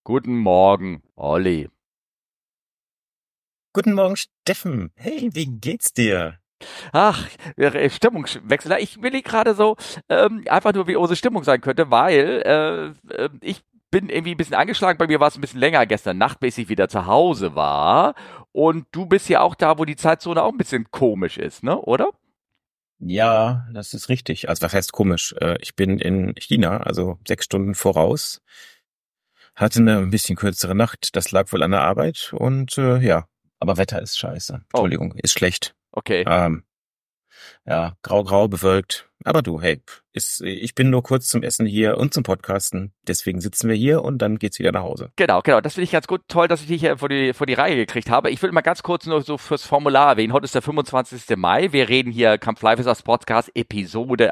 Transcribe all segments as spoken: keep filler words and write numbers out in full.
Guten Morgen, Olli. Guten Morgen, Steffen. Hey, wie geht's dir? Ach, äh, Stimmungswechsel. Ich will gerade so ähm, einfach nur, wie unsere Stimmung sein könnte, weil äh, äh, ich bin irgendwie ein bisschen angeschlagen. Bei mir war es ein bisschen länger gestern Nacht, bis ich wieder zu Hause war. Und du bist ja auch da, wo die Zeitzone auch ein bisschen komisch ist, ne? Oder? Ja, das ist richtig. Also was heißt komisch? Äh, Ich bin in China, also sechs Stunden voraus. Hatte eine ein bisschen kürzere Nacht. Das lag wohl an der Arbeit. Und äh, ja, aber Wetter ist scheiße. Oh, Entschuldigung, ist schlecht. okay. Ähm, ja, grau, grau, bewölkt. Aber du, hey, ist, ich bin nur kurz zum Essen hier und zum Podcasten. Deswegen sitzen wir hier und dann geht's wieder nach Hause. Genau, genau. Das finde ich ganz gut. Toll, dass ich dich hier vor die, vor die Reihe gekriegt habe. Ich will mal ganz kurz nur so fürs Formular erwähnen. Heute ist der fünfundzwanzigste Mai. Wir reden hier Kampf Live ist das Podcast Episode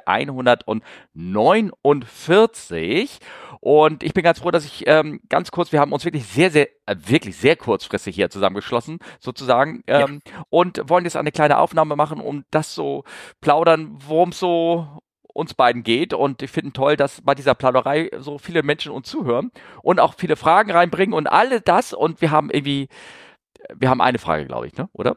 hundertneunundvierzig. Und ich bin ganz froh, dass ich ähm, ganz kurz, wir haben uns wirklich sehr, sehr, äh, wirklich sehr kurzfristig hier zusammengeschlossen, sozusagen. Ja. Ähm, und wollen jetzt eine kleine Aufnahme machen, um das so plaudern, worum es so uns beiden geht. Und ich finde toll, dass bei dieser Plauderei so viele Menschen uns zuhören und auch viele Fragen reinbringen und alle das. Und wir haben irgendwie, wir haben eine Frage, glaube ich, ne? Oder?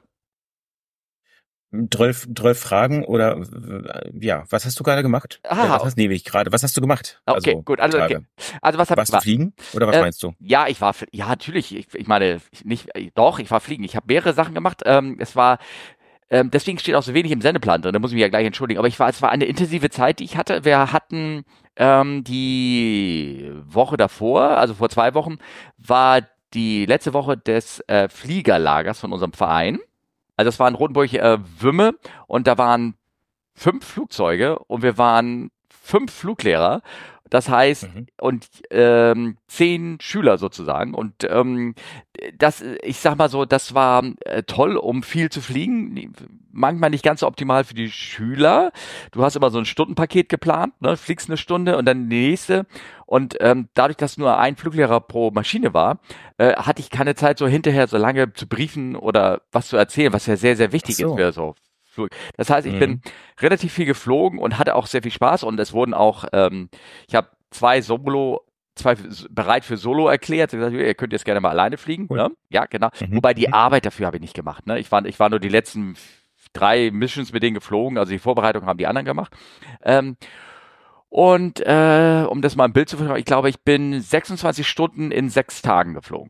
Zwölf, zwölf Fragen oder äh, ja, was hast du gerade gemacht? Äh, was Ah, hast nee, ich gerade? Was hast du gemacht? okay, Also gut. die Also, okay. Tage. Also was hab Warst du war, fliegen oder was äh, meinst du? ja, ich war, fl- ja, natürlich. Ich, ich meine, ich nicht, äh, doch, ich war fliegen. Ich habe mehrere Sachen gemacht. Ähm, es war, ähm, deswegen steht auch so wenig im Sendeplan drin. Da muss ich mich ja gleich entschuldigen. Aber ich war, es war eine intensive Zeit, die ich hatte. Wir hatten ähm, die Woche davor, also vor zwei Wochen, war die letzte Woche des äh, Fliegerlagers von unserem Verein. Also es war in Rotenburg äh, Wümme und da waren fünf Flugzeuge und wir waren fünf Fluglehrer. Das heißt, Mhm. und ähm, zehn Schüler sozusagen. Und ähm, das, ich sag mal so, das war äh, toll, um viel zu fliegen. Manchmal nicht ganz so optimal für die Schüler. Du hast immer so ein Stundenpaket geplant, ne? Fliegst eine Stunde und dann die nächste. Und ähm, dadurch, dass nur ein Fluglehrer pro Maschine war, äh, hatte ich keine Zeit, so hinterher so lange zu briefen oder was zu erzählen, was ja sehr, sehr Ach wichtig ist so. für so Flug. Das heißt, ich bin Mhm. relativ viel geflogen und hatte auch sehr viel Spaß und es wurden auch, ähm, ich habe zwei Solo, zwei f- bereit für Solo erklärt. Ich gesagt, ihr könnt jetzt gerne mal alleine fliegen, Cool. ne? Ja, genau. Mhm. Wobei die Mhm. Arbeit dafür habe ich nicht gemacht, ne? Ich war, ich war nur die letzten drei Missions mit denen geflogen, also die Vorbereitung haben die anderen gemacht. Ähm, und äh, um das mal im Bild zu verstehen, ich glaube, ich bin sechsundzwanzig Stunden in sechs Tagen geflogen.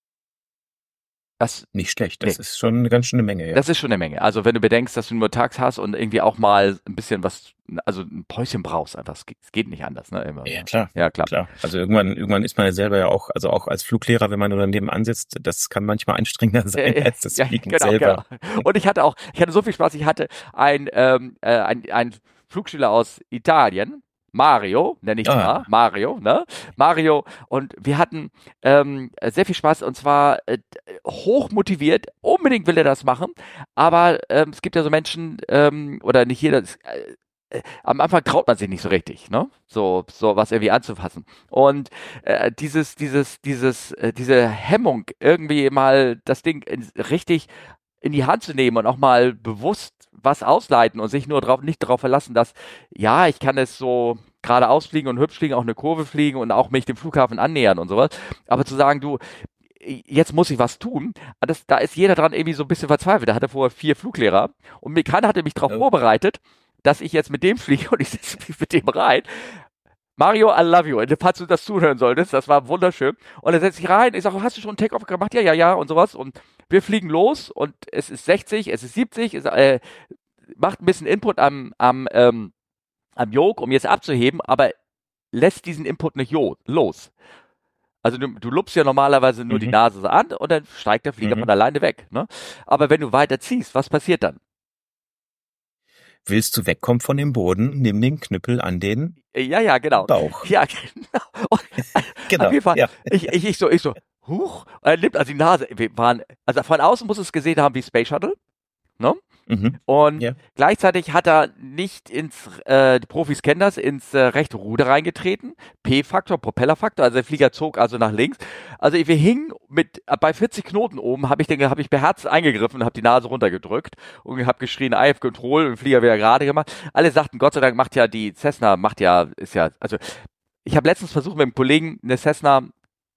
Das, Nicht schlecht. nee, Das ist schon eine ganz schöne Menge, ja. das ist schon eine Menge. Also wenn du bedenkst, dass du nur tags hast und irgendwie auch mal ein bisschen was, also ein Päuschen brauchst einfach. Es geht, es geht nicht anders, ne? Immer, Ja, ne? klar. Ja, klar. Klar. Also irgendwann, irgendwann ist man ja selber ja auch, also auch als Fluglehrer, wenn man nur daneben ansitzt, das kann manchmal anstrengender sein Äh, als das ja, Fliegen genau, selber. genau. Und ich hatte auch, ich hatte so viel Spaß. Ich hatte ein, ähm, äh, ein, ein Flugschüler aus Italien, Mario, nenne ich mal, Ah. Mario, ne? Mario. Und wir hatten ähm, sehr viel Spaß und zwar äh, hoch motiviert. Unbedingt will er das machen. Aber ähm, es gibt ja so Menschen, ähm, oder nicht jeder, es, äh, äh, am Anfang traut man sich nicht so richtig, ne? So, so was irgendwie anzufassen. Und äh, dieses, dieses, dieses, äh, diese Hemmung, irgendwie mal das Ding in, richtig in die Hand zu nehmen und auch mal bewusst was ausleiten und sich nur drauf, nicht darauf verlassen, dass, ja, ich kann es so geradeaus fliegen und hübsch fliegen, auch eine Kurve fliegen und auch mich dem Flughafen annähern und sowas. Aber zu sagen, du, jetzt muss ich was tun, das, da ist jeder dran irgendwie so ein bisschen verzweifelt. Da hatte vorher vier Fluglehrer und mir keiner hatte mich darauf Oh. vorbereitet, dass ich jetzt mit dem fliege und ich setze mich mit dem rein. Mario, I love you. Und falls du das zuhören solltest, das war wunderschön. Und er setzt sich rein. Ich sage, hast du schon einen Take-Off gemacht? Ja, ja, ja und sowas. Und wir fliegen los und es ist sechzig, es ist siebzig, es äh, macht ein bisschen Input am, am, ähm, am Yoke, um jetzt abzuheben, aber lässt diesen Input nicht jo los. Also du, du lupst ja normalerweise nur die Mhm. Nase so an und dann steigt der Flieger von Mhm. alleine weg. Ne? Aber wenn du weiter ziehst, was passiert dann? Willst du wegkommen von dem Boden, nimm den Knüppel an den Ja, ja, genau. Bauch. Ja, genau. Und, auf Genau. jeden Fall, Ja. ich, ich, ich so, ich so, huch, und er nimmt also die Nase. Wir waren, also von außen muss es gesehen haben wie Space Shuttle, ne? Mhm. Und Ja. gleichzeitig hat er nicht ins, äh, die Profis kennen das, ins äh, rechte Ruder reingetreten. P-Faktor, Propellerfaktor, also der Flieger zog also nach links. Also wir hingen mit, äh, bei vierzig Knoten oben, habe ich den, habe ich beherzt eingegriffen und habe die Nase runtergedrückt und habe geschrien, I have control, und den Flieger wieder gerade gemacht. Alle sagten, Gott sei Dank macht ja die Cessna, macht ja, ist ja, also ich habe letztens versucht mit einem Kollegen eine Cessna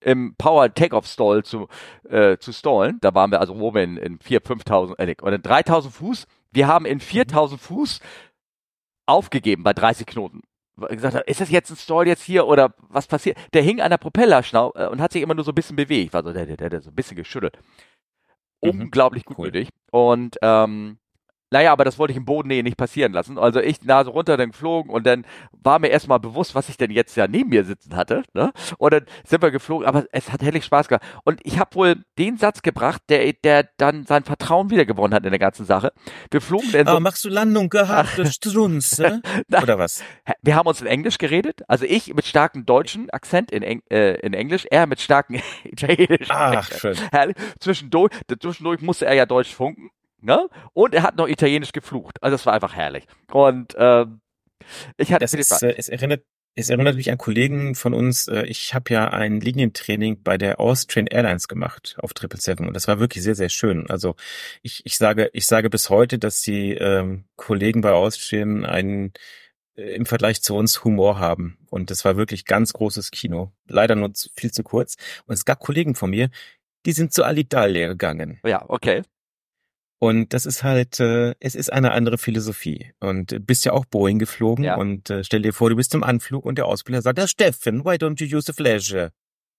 im Power Takeoff Stall zu, äh, zu stallen. Da waren wir also oben in, in viertausend, fünftausend, äh, oder dreitausend Fuß. Wir haben in viertausend Fuß aufgegeben bei dreißig Knoten. Gesagt hat, ist das jetzt ein Stall jetzt hier oder was passiert? Der hing an der Propellerschnau äh, und hat sich immer nur so ein bisschen bewegt. Also der, der, der, der so ein bisschen geschüttelt. Mhm. Unglaublich Cool. gutmütig. Und ähm, naja, aber das wollte ich im Bodennähe nicht passieren lassen. Also ich Nase runter, dann geflogen und dann war mir erstmal bewusst, was ich denn jetzt ja neben mir sitzen hatte. Ne? Und dann sind wir geflogen, aber es hat herrlich Spaß gemacht. Und ich habe wohl den Satz gebracht, der, der dann sein Vertrauen wiedergewonnen hat in der ganzen Sache. Wir flogen dann so. Ah, machst du Landung gehabt, du Strunze? Oder was? Wir haben uns in Englisch geredet. Also ich mit starkem deutschen Akzent in, Eng äh, in Englisch, er mit starkem italienischen Ach, Akzent. schön. Herrlich. Zwischendurch, zwischendurch musste er ja Deutsch funken. Ne? Und er hat noch Italienisch geflucht. Also das war einfach herrlich. Und ähm, ich hatte Das ist, äh, es erinnert, es erinnert mich an Kollegen von uns. Äh, ich habe ja ein Linientraining bei der Austrian Airlines gemacht auf sieben sieben sieben und das war wirklich sehr, sehr schön. Also ich, ich sage, ich sage bis heute, dass die ähm, Kollegen bei Austrian einen äh, im Vergleich zu uns Humor haben. Und das war wirklich ganz großes Kino. Leider nur zu, viel zu kurz. Und es gab Kollegen von mir, die sind zu Alitalia gegangen. Ja, okay. Und das ist halt, äh, es ist eine andere Philosophie. Und du bist ja auch Boeing geflogen Ja. und äh, stell dir vor, du bist im Anflug und der Ausbilder sagt, ja Steffen, why don't you use the flasher?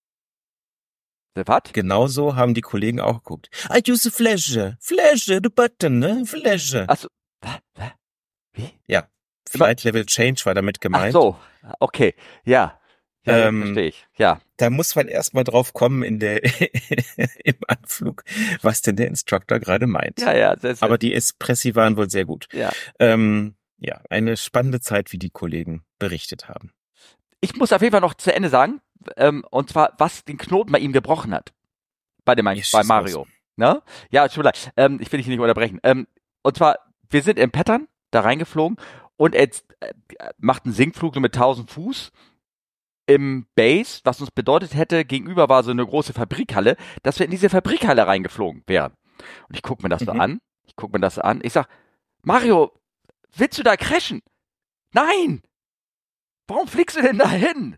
Was? Genauso haben die Kollegen auch geguckt. I use the flasher, flasher, the button, ne, flasher. Achso. Wie? Ja, Flight Level Change war damit gemeint. Ach so, okay, ja. Ja, Ähm, verstehe ich, ja. Da muss man erstmal drauf kommen in der im Anflug, was denn der Instructor gerade meint. Ja, ja. Sehr, sehr, Aber die Espressi waren wohl sehr gut. ja. Ähm, ja, eine spannende Zeit, wie die Kollegen berichtet haben. Ich muss auf jeden Fall noch zu Ende sagen, ähm, und zwar, was den Knoten bei ihm gebrochen hat. Bei dem Ja, bei schieß Mario. los. Ne? Ja, tut mir leid. Ähm, ich will dich nicht unterbrechen. Ähm, und zwar, wir sind im Pattern da reingeflogen und er äh, macht einen Sinkflug so mit tausend Fuß im Base, was uns bedeutet hätte, gegenüber war so eine große Fabrikhalle, dass wir in diese Fabrikhalle reingeflogen wären. Und ich gucke mir das so Mhm. an. Ich gucke mir das an. Ich sag, Mario, willst du da crashen? Nein! Warum fliegst du denn da hin?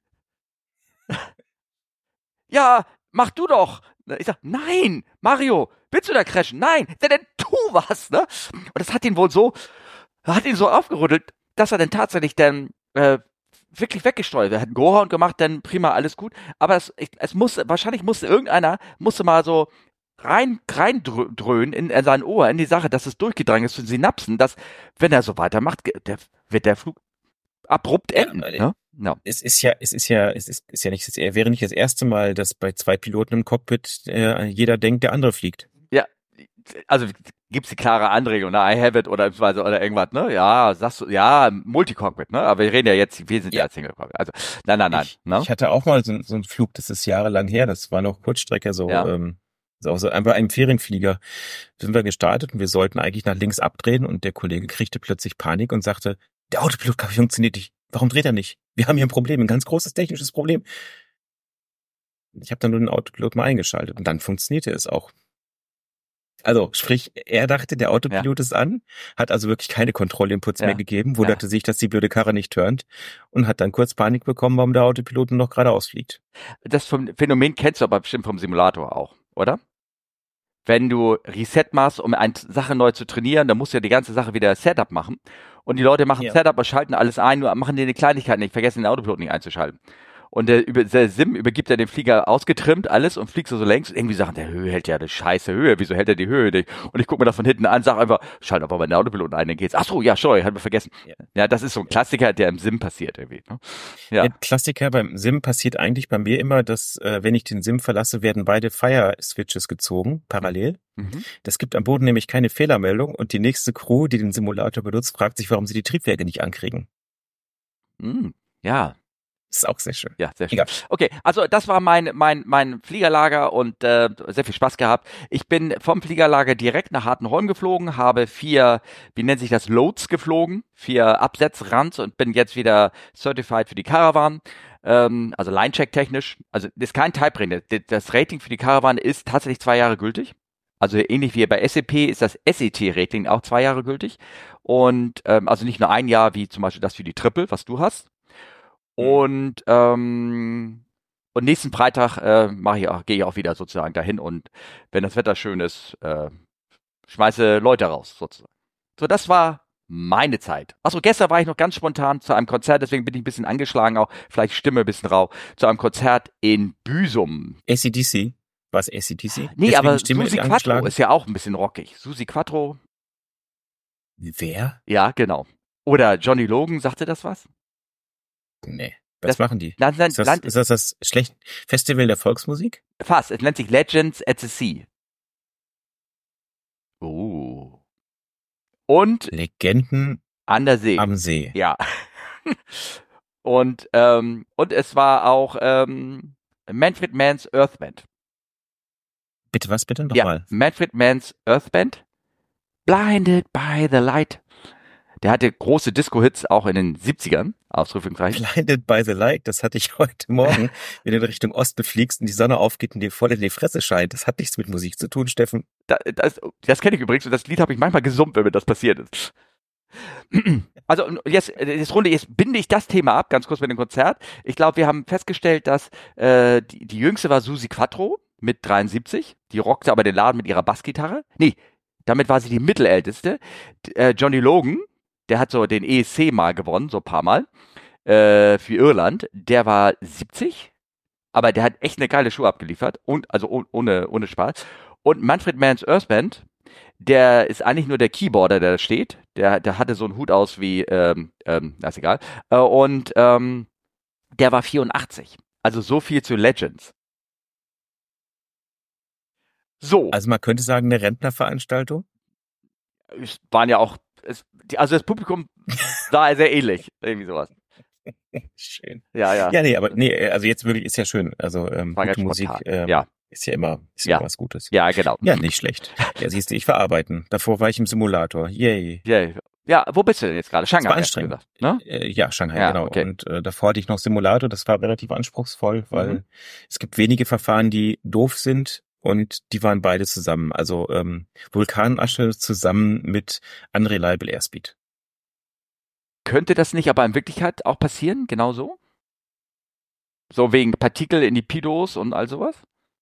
Ja, mach du doch. Ich sag, nein, Mario, willst du da crashen? Nein, dann, dann tu was, ne? Und das hat ihn wohl so, hat ihn so aufgerüttelt, dass er dann tatsächlich dann äh, wirklich weggesteuert. Er hat einen Go-Horn gemacht, dann prima, alles gut. Aber es, es musste, wahrscheinlich musste irgendeiner, musste mal so rein, rein dröhnen in, in sein Ohr, in die Sache, dass es durchgedrungen ist für Synapsen, dass, wenn er so weitermacht, der, wird der Flug abrupt enden. Ja, ne? No. Es ist ja, es ist ja, es ist, ist ja nicht, es wäre nicht das erste Mal, dass bei zwei Piloten im Cockpit äh, jeder denkt, der andere fliegt. Ja, also gibt's die klare Anregung, ne? I have it oder oder irgendwas, ne? Ja, sagst du, ja, Multicockpit, ne? Aber wir reden ja jetzt, wir sind ja, ja Single Cockpit. Also, nein, nein, nein. Ich, ne? ich hatte auch mal so, so einen Flug, das ist jahrelang her, das war noch Kurzstrecke, so, ja. ähm, so, so einfach einem Ferienflieger sind wir gestartet und wir sollten eigentlich nach links abdrehen und der Kollege kriegte plötzlich Panik und sagte, der Autopilot funktioniert nicht. Warum dreht er nicht? Wir haben hier ein Problem, ein ganz großes technisches Problem. Ich habe dann nur den Autopilot mal eingeschaltet und dann funktionierte es auch. Also, sprich, er dachte, der Autopilot ja. ist an, hat also wirklich keine Kontrollinputs ja. mehr gegeben, wunderte ja. sich, dass die blöde Karre nicht turnt und hat dann kurz Panik bekommen, warum der Autopilot noch geradeaus fliegt. Das Phänomen kennst du aber bestimmt vom Simulator auch, oder? Wenn du Reset machst, um eine Sache neu zu trainieren, dann musst du ja die ganze Sache wieder Setup machen. Und die Leute machen ja. Setup und schalten alles ein, nur machen dir eine Kleinigkeit nicht, vergessen den Autopilot nicht einzuschalten. Und der, der Sim übergibt ja den Flieger ausgetrimmt, alles, und fliegst du so längs. Und irgendwie sagen, der Höhe hält ja eine scheiße Höhe. Wieso hält er die Höhe nicht? Und ich gucke mir das von hinten an, sag einfach, schalt aber mal den Autopilot ein, dann geht's. Ach so, ja, sorry, hat mir vergessen. Ja. ja, das ist so ein Klassiker, der im Sim passiert irgendwie. Ne? Ja. Der Klassiker beim Sim passiert eigentlich bei mir immer, dass, äh, wenn ich den Sim verlasse, werden beide Fire-Switches gezogen, parallel. Mhm. Das gibt am Boden nämlich keine Fehlermeldung und die nächste Crew, die den Simulator benutzt, fragt sich, warum sie die Triebwerke nicht ankriegen. Mhm. Ja. Das ist auch sehr schön. Ja, sehr schön. Egal. Okay, also das war mein mein mein Fliegerlager und äh, sehr viel Spaß gehabt. Ich bin vom Fliegerlager direkt nach Hartenholm geflogen, habe vier, wie nennt sich das, Loads geflogen, vier Absetzruns und bin jetzt wieder certified für die Caravan. Ähm, also Line-Check technisch. Also das ist kein Type-Rating. Das Rating für die Caravan ist tatsächlich zwei Jahre gültig. Also ähnlich wie bei S E P ist das S E T-Rating auch zwei Jahre gültig. Und ähm, also nicht nur ein Jahr wie zum Beispiel das für die Triple, was du hast. Und ähm, und nächsten Freitag äh, mache ich auch, gehe ich auch wieder sozusagen dahin und wenn das Wetter schön ist, äh, schmeiße Leute raus sozusagen. So, das war meine Zeit. Achso, gestern war ich noch ganz spontan zu einem Konzert, deswegen bin ich ein bisschen angeschlagen auch, vielleicht Stimme ein bisschen rau, zu einem Konzert in Büsum. A C D C? War es A C D C? Nee, Deswegen aber Stimme Susi Quattro angeschlagen? ist ja auch ein bisschen rockig. Susi Quattro, Wer? ja, genau. Oder Johnny Logan, sagte das was? Nee. Was Das- machen die? Nein, nein, Ist das, Land, ist das das schlecht Festival der Volksmusik? fast. Es nennt sich Legends at the Sea. Oh. Und Legenden an der See. am See. Ja. und, ähm, und es war auch ähm, Manfred Mann's Earth Band. Bitte was, bitte? Ja, Nochmal. Manfred Mann's Earth Band. Blinded by the Light. Der hatte große Disco-Hits auch in den siebzigern. Ausrufungszeichen. Blinded by the Light, das hatte ich heute Morgen, wenn du in Richtung Osten fliegst und die Sonne aufgeht und dir voll in die Fresse scheint. Das hat nichts mit Musik zu tun, Steffen. Da, das das kenne ich übrigens und das Lied habe ich manchmal gesummt, wenn mir das passiert ist. Also jetzt, jetzt runde, jetzt binde ich das Thema ab, ganz kurz mit dem Konzert. Ich glaube, wir haben festgestellt, dass äh, die, die jüngste war Susi Quattro mit dreiundsiebzig. Die rockte aber den Laden mit ihrer Bassgitarre. Nee, damit war sie die mittelälteste. D- Äh, Johnny Logan, der hat so den E S C mal gewonnen, so ein paar Mal, äh, für Irland. Der war siebzig, aber der hat echt eine geile Show abgeliefert. Und, also oh, ohne, ohne Spaß. Und Manfred Mann's Earth Band, der ist eigentlich nur der Keyboarder, der da steht. Der, der hatte so einen Hut aus wie, ähm, ähm, na ist egal. Äh, und ähm, der war vierundachtzig. Also so viel zu Legends. So, Also man könnte sagen, eine Rentnerveranstaltung. es waren ja auch, es, die, also das Publikum sah sehr ähnlich, irgendwie sowas. Schön. Ja, ja. Ja, nee, aber nee, also jetzt wirklich ist ja schön. Also ähm, War gute ganz Musik spontan. ähm, Ja. ist ja immer, ist ja, Ja. immer was Gutes. Ja, genau. Ja, nicht schlecht. Ja, siehst du, ich verarbeiten. Davor war ich im Simulator. Yay. Ja, ja, wo bist du denn jetzt gerade? Das Shanghai, war hast du anstrengend. gesagt, ne? Äh, ja, Shanghai, Ja, genau. okay. Und äh, davor hatte ich noch Simulator, das war relativ anspruchsvoll, weil Mhm. es gibt wenige Verfahren, die doof sind und die waren beide zusammen. Also ähm, Vulkanasche zusammen mit Unreliable Airspeed. Könnte das nicht aber in Wirklichkeit auch passieren, genau so? So wegen Partikel in die Pidos und all sowas?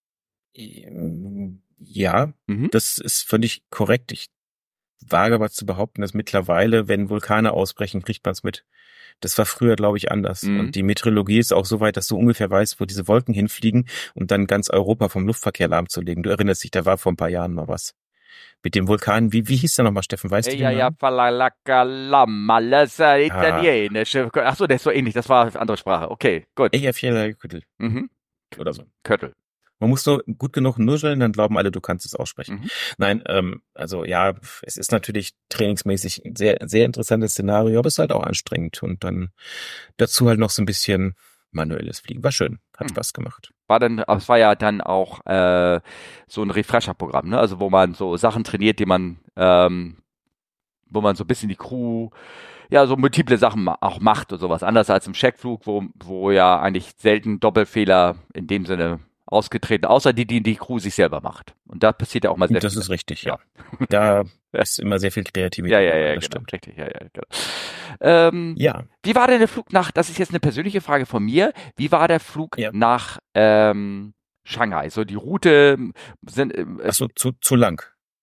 Ähm, Ja, Mhm. das ist völlig korrekt. Ich wage aber zu behaupten, dass mittlerweile, wenn Vulkane ausbrechen, kriegt man es mit. Das war früher, glaube ich, anders. Mhm. Und die Meteorologie ist auch so weit, dass du ungefähr weißt, wo diese Wolken hinfliegen, um dann ganz Europa vom Luftverkehr lahmzulegen. Du erinnerst dich, da war vor ein paar Jahren mal was. Mit dem Vulkan, wie, wie hieß der nochmal, Steffen? Weißt du Ja, den ja, Namen? Falalacalam, alles äh, italienische. Ach so, der ist so ähnlich, das war eine andere Sprache. Okay, gut. Eyjafjallajökull Mhm. oder so. Köttel. Man muss nur gut genug nuscheln, dann glauben alle, du kannst es aussprechen. Mhm. Nein, ähm, also ja, es ist natürlich trainingsmäßig ein sehr, sehr interessantes Szenario, aber es ist halt auch anstrengend. Und dann dazu halt noch so ein bisschen manuelles Fliegen. War schön, hat Mhm. Spaß gemacht. War dann, aber es war ja dann auch äh, so ein Refresher-Programm, ne? Also wo man so Sachen trainiert, die man, ähm, wo man so ein bisschen die Crew, ja, so multiple Sachen ma- auch macht und sowas. Anders als im Checkflug, wo, wo ja eigentlich selten Doppelfehler in dem Sinne ausgetreten, außer die, die die Crew sich selber macht. Und da passiert ja auch mal sehr Das viel. ist richtig, ja. Da ist immer sehr viel Kreativität. Ja, ja, dabei, ja, das genau, stimmt. richtig, ja, ja, genau. Ähm, Ja, Wie war denn der Flug nach, das ist jetzt eine persönliche Frage von mir, wie war der Flug Ja. nach ähm, Shanghai? So die Route sind, äh, achso, zu, zu lang.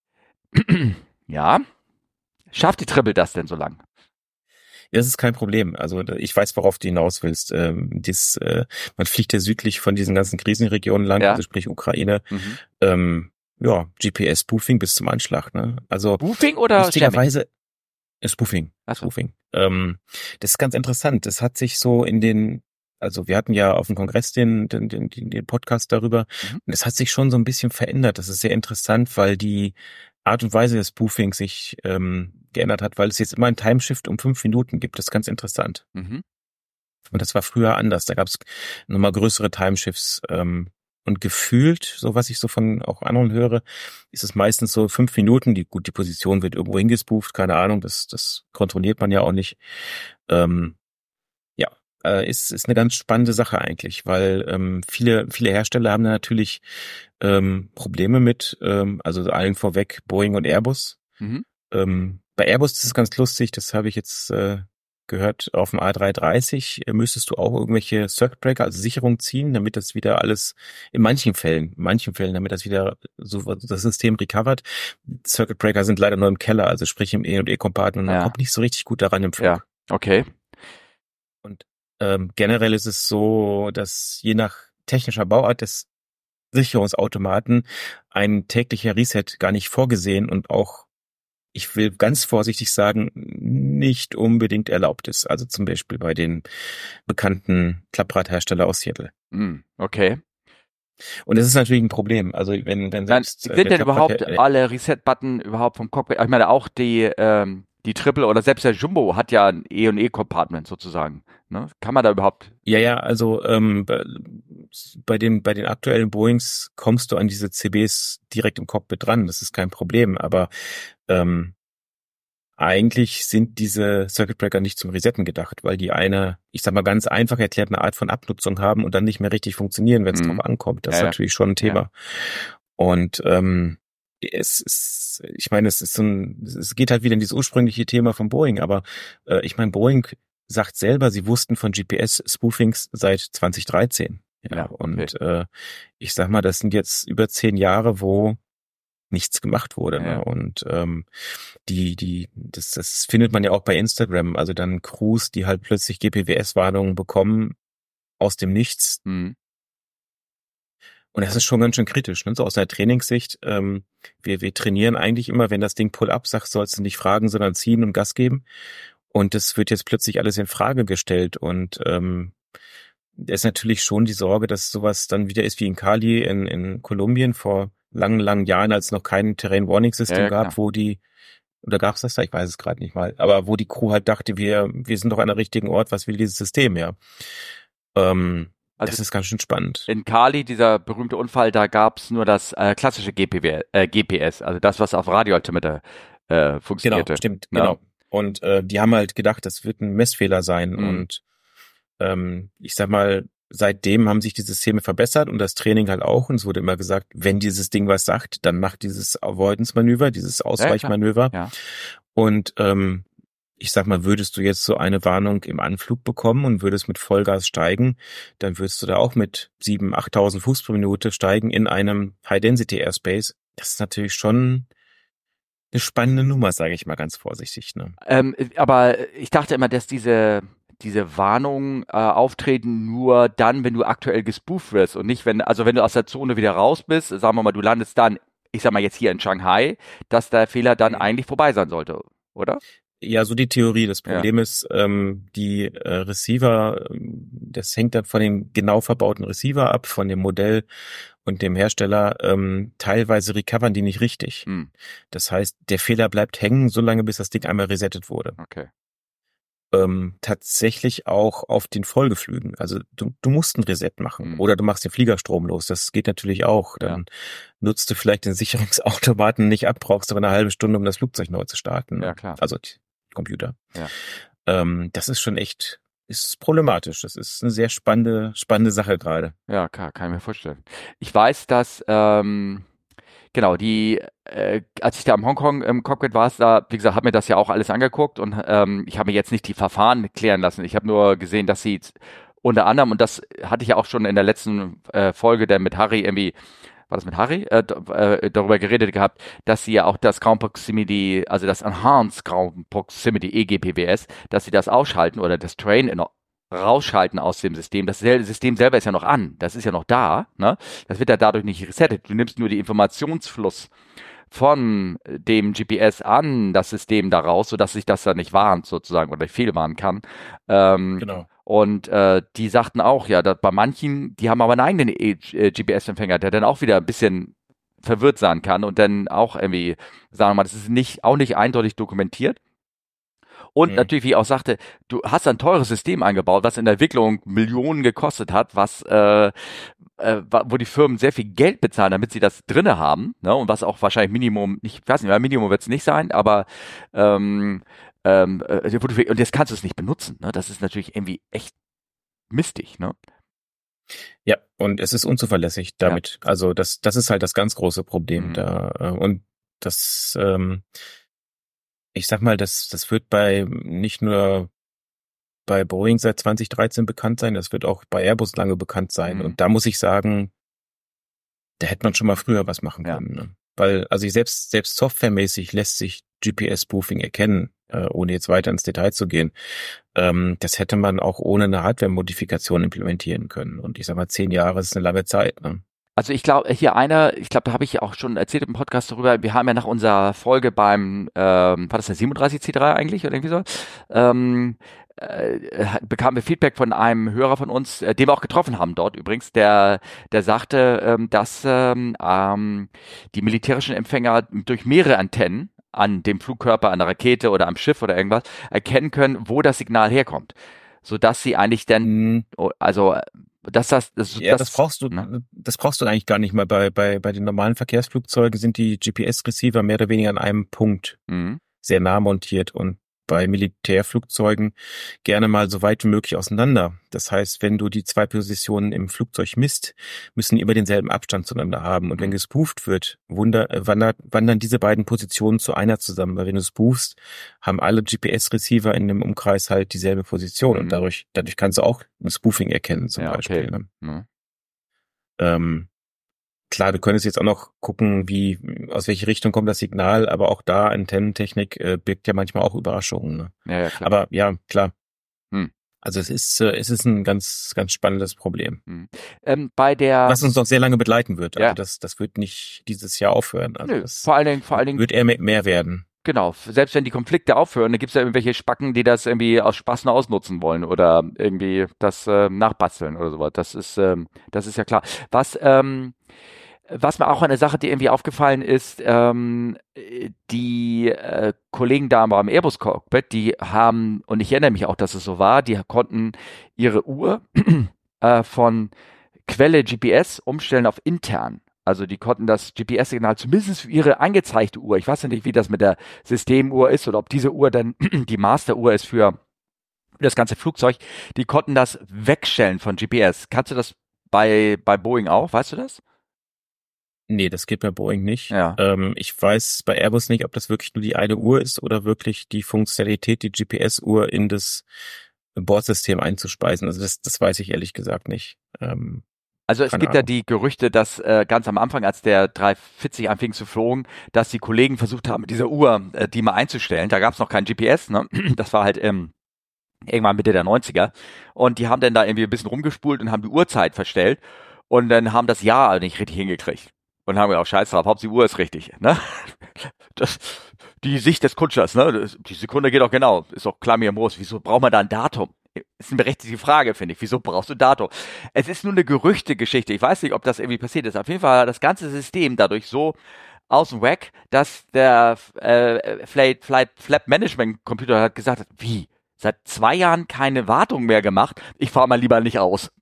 ja, schafft die Triple das denn so lang? Das ist kein Problem. Also ich weiß, worauf du hinaus willst. Ähm, dies, äh, man fliegt ja südlich von diesen ganzen Krisenregionen lang, Ja. also sprich Ukraine. Mhm. Ähm, ja, G P S-Spoofing bis zum Anschlag. Ne? Also Boofing oder Jamming? lustigerweise äh, Spoofing. Ach so. Spoofing. Ähm, das ist ganz interessant. Das hat sich so in den, also wir hatten ja auf dem Kongress den, den, den, den Podcast darüber. Mhm. Und es hat sich schon so ein bisschen verändert. Das ist sehr interessant, weil die Art und Weise des Spoofings sich ähm, geändert hat, weil es jetzt immer ein Timeshift um fünf Minuten gibt. Das ist ganz interessant. Mhm. Und das war früher anders. Da gab es nochmal größere Timeshifts. Ähm, und gefühlt, so was ich so von auch anderen höre, ist es meistens so fünf Minuten. Die, gut, die Position wird irgendwo hingespooft, keine Ahnung, das, das kontrolliert man ja auch nicht. Ähm, ja, äh, ist, ist eine ganz spannende Sache eigentlich, weil ähm, viele, viele Hersteller haben da natürlich ähm, Probleme mit, ähm, also allen vorweg Boeing und Airbus. Mhm. Ähm, bei Airbus ist es ganz lustig, das habe ich jetzt äh, gehört, auf dem A drei dreißig müsstest du auch irgendwelche Circuit Breaker, also Sicherung ziehen, damit das wieder alles, in manchen Fällen, in manchen Fällen, damit das wieder so das System recovert. Circuit Breaker sind leider nur im Keller, also sprich im E und E-Compartment, und man Ja. kommt nicht so richtig gut daran im Flug. Ja, okay. Und ähm, generell ist es so, dass je nach technischer Bauart des Sicherungsautomaten ein täglicher Reset gar nicht vorgesehen und auch, ich will ganz vorsichtig sagen, nicht unbedingt erlaubt ist. Also zum Beispiel bei den bekannten Klappradhersteller aus Seattle. Hm, okay. Und das ist natürlich ein Problem. Also wenn, wenn Dann selbst äh, sind der denn überhaupt Klapprad, äh, alle Reset-Button überhaupt vom Cockpit? Ich meine, auch die, ähm, die Triple oder selbst der Jumbo hat ja ein E und E-Compartment sozusagen. Ne? Kann man da überhaupt? ja, ja, also ähm, bei, bei den bei den aktuellen Boeings kommst du an diese C Bs direkt im Cockpit dran. Das ist kein Problem. Aber ähm, eigentlich sind diese Circuit Breaker nicht zum Resetten gedacht, weil die eine, ich sag mal ganz einfach erklärt, eine Art von Abnutzung haben und dann nicht mehr richtig funktionieren, wenn es Mhm. drauf ankommt. Das Ja, ist ja. natürlich schon ein Thema. Ja. Und ähm, es ist, ich meine, es ist so ein, es geht halt wieder in dieses ursprüngliche Thema von Boeing, aber äh, ich meine, Boeing sagt selber, sie wussten von G P S-Spoofings seit zwanzig dreizehn. Ja, Ja, okay. und äh, ich sag mal, das sind jetzt über zehn Jahre, wo nichts gemacht wurde. Ja. Ne? Und ähm, die, die, das, das findet man ja auch bei Instagram. Also dann Crews, die halt plötzlich G P W S-Warnungen bekommen aus dem Nichts. Mhm. Und das ist schon ganz schön kritisch, ne? So aus der Trainingssicht. Ähm, wir, wir trainieren eigentlich immer, wenn das Ding Pull-up sagt, sollst du nicht fragen, sondern ziehen und Gas geben. Und das wird jetzt plötzlich alles in Frage gestellt. Und ähm, da ist natürlich schon die Sorge, dass sowas dann wieder ist wie in Cali in, in Kolumbien vor langen, langen Jahren, als es noch kein Terrain-Warning-System Ja, ja, gab, klar. wo die, oder gab es das da? Ich weiß es gerade nicht mal. Aber wo die Crew halt dachte, wir, wir sind doch an der richtigen Ort, was will dieses System, ja. Ähm, Also das ist ganz schön spannend. in Cali, dieser berühmte Unfall, da gab's nur das äh, klassische G P W, äh, G P S, also das, was auf Radioaltimeter äh, funktionierte. Genau, stimmt, Ne? genau. Und äh, die haben halt gedacht, das wird ein Messfehler sein. Mhm. Und ähm, ich sag mal, seitdem haben sich die Systeme verbessert und das Training halt auch. Und es wurde immer gesagt, wenn dieses Ding was sagt, dann macht dieses Avoidance-Manöver, dieses Ausweichmanöver. Ja. Und ähm, ich sag mal, würdest du jetzt so eine Warnung im Anflug bekommen und würdest mit Vollgas steigen, dann würdest du da auch mit siebentausend, achttausend Fuß pro Minute steigen in einem High-Density-Airspace. Das ist natürlich schon eine spannende Nummer, sage ich mal ganz vorsichtig. Ne? Ähm, aber ich dachte immer, dass diese diese Warnungen äh, auftreten nur dann, wenn du aktuell gespooft wirst und nicht, wenn, also wenn du aus der Zone wieder raus bist, sagen wir mal, du landest dann, ich sag mal jetzt hier in Shanghai, dass der Fehler dann Mhm. eigentlich vorbei sein sollte, oder? Ja, so die Theorie. Das Ja. Problem ist, ähm, die äh, Receiver, ähm, das hängt dann von dem genau verbauten Receiver ab, von dem Modell und dem Hersteller. Ähm, teilweise recovern die nicht richtig. Hm, Das heißt, der Fehler bleibt hängen, solange bis das Ding einmal resettet wurde. okay. Ähm, tatsächlich auch auf den Folgeflügen. Also du, du musst ein Reset machen Hm. oder du machst den Flieger stromlos. Das geht natürlich auch. Dann nutzt du vielleicht den Sicherungsautomaten nicht ab, brauchst aber eine halbe Stunde, um das Flugzeug neu zu starten. Ja, klar. Also die Computer. Ja. Ähm, das ist schon echt, ist problematisch. Das ist eine sehr spannende, spannende Sache gerade. Ja, kann, kann ich mir vorstellen. Ich weiß, dass, ähm, genau, die, äh, als ich da im Hongkong im Cockpit war, da, wie gesagt, habe mir das ja auch alles angeguckt und ähm, ich habe mir jetzt nicht die Verfahren klären lassen. Ich habe nur gesehen, dass sie z- unter anderem, und das hatte ich ja auch schon in der letzten äh, Folge, der mit Harry irgendwie, war das mit Harry, äh, d- äh, darüber geredet gehabt, dass sie ja auch das Ground Proximity, also das Enhanced Ground Proximity E G P W S, dass sie das ausschalten oder das Train in, rausschalten aus dem System. Das sel- System selber ist ja noch an, das ist ja noch da, ne? Das wird ja dadurch nicht resettet. Du nimmst nur die Informationsfluss von dem G P S an das System daraus, sodass sich das dann nicht warnt sozusagen oder fehlwarnen kann. Ähm, Genau. und äh, die sagten auch, ja, dass bei manchen, die haben aber einen eigenen e äh, G P S-Empfänger, der dann auch wieder ein bisschen verwirrt sein kann und dann auch irgendwie, sagen wir mal, das ist nicht, auch nicht eindeutig dokumentiert. Und Mhm. natürlich, wie ich auch sagte, du hast ein teures System eingebaut, was in der Entwicklung Millionen gekostet hat, was äh, äh, wa- wo die Firmen sehr viel Geld bezahlen, damit sie das drinne haben, ne? Und was auch wahrscheinlich Minimum, nicht, ich weiß nicht, Minimum wird es nicht sein, aber ähm, ähm, äh, wo du- und jetzt kannst du es nicht benutzen, ne? Das ist natürlich irgendwie echt mistig, ne? Ja, und es ist unzuverlässig damit. Also das, das ist halt das ganz große Problem Mhm. da. äh, Und das, ähm, ich sag mal, das, das wird bei nicht nur bei Boeing seit zwanzig dreizehn bekannt sein, das wird auch bei Airbus lange bekannt sein. Mhm. Und da muss ich sagen, da hätte man schon mal früher was machen Ja. können. Ne? Weil, also selbst, selbst softwaremäßig lässt sich G P S-Spoofing erkennen, äh, ohne jetzt weiter ins Detail zu gehen. Ähm, das hätte man auch ohne eine Hardware-Modifikation implementieren können. Und ich sag mal, zehn Jahre ist eine lange Zeit. Ne? Also ich glaube, hier einer, ich glaube, da habe ich auch schon erzählt im Podcast darüber, wir haben ja nach unserer Folge beim, ähm, war das der siebenunddreißig C drei eigentlich oder irgendwie so, ähm, äh, bekamen wir Feedback von einem Hörer von uns, äh, den wir auch getroffen haben dort übrigens, der, der sagte, ähm, dass ähm, ähm, die militärischen Empfänger durch mehrere Antennen an dem Flugkörper, an der Rakete oder am Schiff oder irgendwas erkennen können, wo das Signal herkommt, sodass sie eigentlich dann, Mhm. also dass das, das, Ja, das das brauchst du, ne? das brauchst du eigentlich gar nicht mal. Bei, bei, bei den normalen Verkehrsflugzeugen sind die G P S-Receiver mehr oder weniger an einem Punkt Mhm. sehr nah montiert und bei Militärflugzeugen gerne mal so weit wie möglich auseinander. Das heißt, wenn du die zwei Positionen im Flugzeug misst, müssen die immer denselben Abstand zueinander haben. Und Mhm. wenn gespooft wird, wunder, äh, wandert, wandern diese beiden Positionen zu einer zusammen. Weil wenn du spoofst, haben alle G P S-Receiver in dem Umkreis halt dieselbe Position. Mhm. Und dadurch, dadurch kannst du auch ein Spoofing erkennen zum Ja, Beispiel. okay. Ne? Mhm. Ähm, Klar, du könntest jetzt auch noch gucken, wie, aus welche Richtung kommt das Signal, aber auch da Antennentechnik äh, birgt ja manchmal auch Überraschungen. Ne? Ja, ja, klar. Aber ja, klar. Hm. Also es ist, äh, es ist ein ganz, ganz spannendes Problem. Hm. Ähm, bei der, Was uns noch sehr lange begleiten wird. Ja. Also das, das wird nicht dieses Jahr aufhören. Also nö, das vor allen Dingen, vor allen Dingen, wird eher mehr, mehr werden. genau, selbst wenn die Konflikte aufhören, dann gibt's ja irgendwelche Spacken, die das irgendwie aus Spaß nur ausnutzen wollen oder irgendwie das äh, nachbasteln oder sowas. Das ist, ähm, das ist ja klar. Was, ähm, was mir auch eine Sache, die irgendwie aufgefallen ist, ähm, die äh, Kollegen da am Airbus Cockpit, die haben, und ich erinnere mich auch, dass es so war, die konnten ihre Uhr äh, von Quelle G P S umstellen auf intern. Also die konnten das G P S-Signal zumindest für ihre angezeigte Uhr, ich weiß ja nicht, wie das mit der Systemuhr ist oder ob diese Uhr dann die Masteruhr ist für das ganze Flugzeug, die konnten das wegstellen von G P S. Kannst du das bei, bei Boeing auch, weißt du das? Nee, das geht bei Boeing nicht. Ja. Ähm, ich weiß bei Airbus nicht, ob das wirklich nur die eine Uhr ist oder wirklich die Funktionalität, die G P S-Uhr in das Bordsystem einzuspeisen. Also das, das weiß ich ehrlich gesagt nicht. Ähm, Also es keine gibt ja Ahnung. die Gerüchte, dass äh, ganz am Anfang, als der dreihundertvierzig anfing zu flogen, dass die Kollegen versucht haben, mit dieser Uhr äh, die mal einzustellen. Da gab es noch kein G P S, ne? Das war halt ähm, irgendwann Mitte der neunziger. Und die haben dann da irgendwie ein bisschen rumgespult und haben die Uhrzeit verstellt und dann haben das Jahr nicht richtig hingekriegt. Und haben gesagt, scheiß drauf, Hauptsache die Uhr ist richtig. Ne? Das, die Sicht des Kutschers, ne? Das, die Sekunde geht auch genau. Ist doch klar mir im Brust. Wieso braucht man da ein Datum? Ist eine berechtigte Frage, finde ich. Wieso brauchst du ein Datum? Es ist nur eine Gerüchtegeschichte. Ich weiß nicht, ob das irgendwie passiert ist. Auf jeden Fall war das ganze System dadurch so aus dem Wack, dass der äh, Flight, Flight Flap Management Computer hat gesagt, wie? Seit zwei Jahren keine Wartung mehr gemacht? Ich fahre mal lieber nicht aus.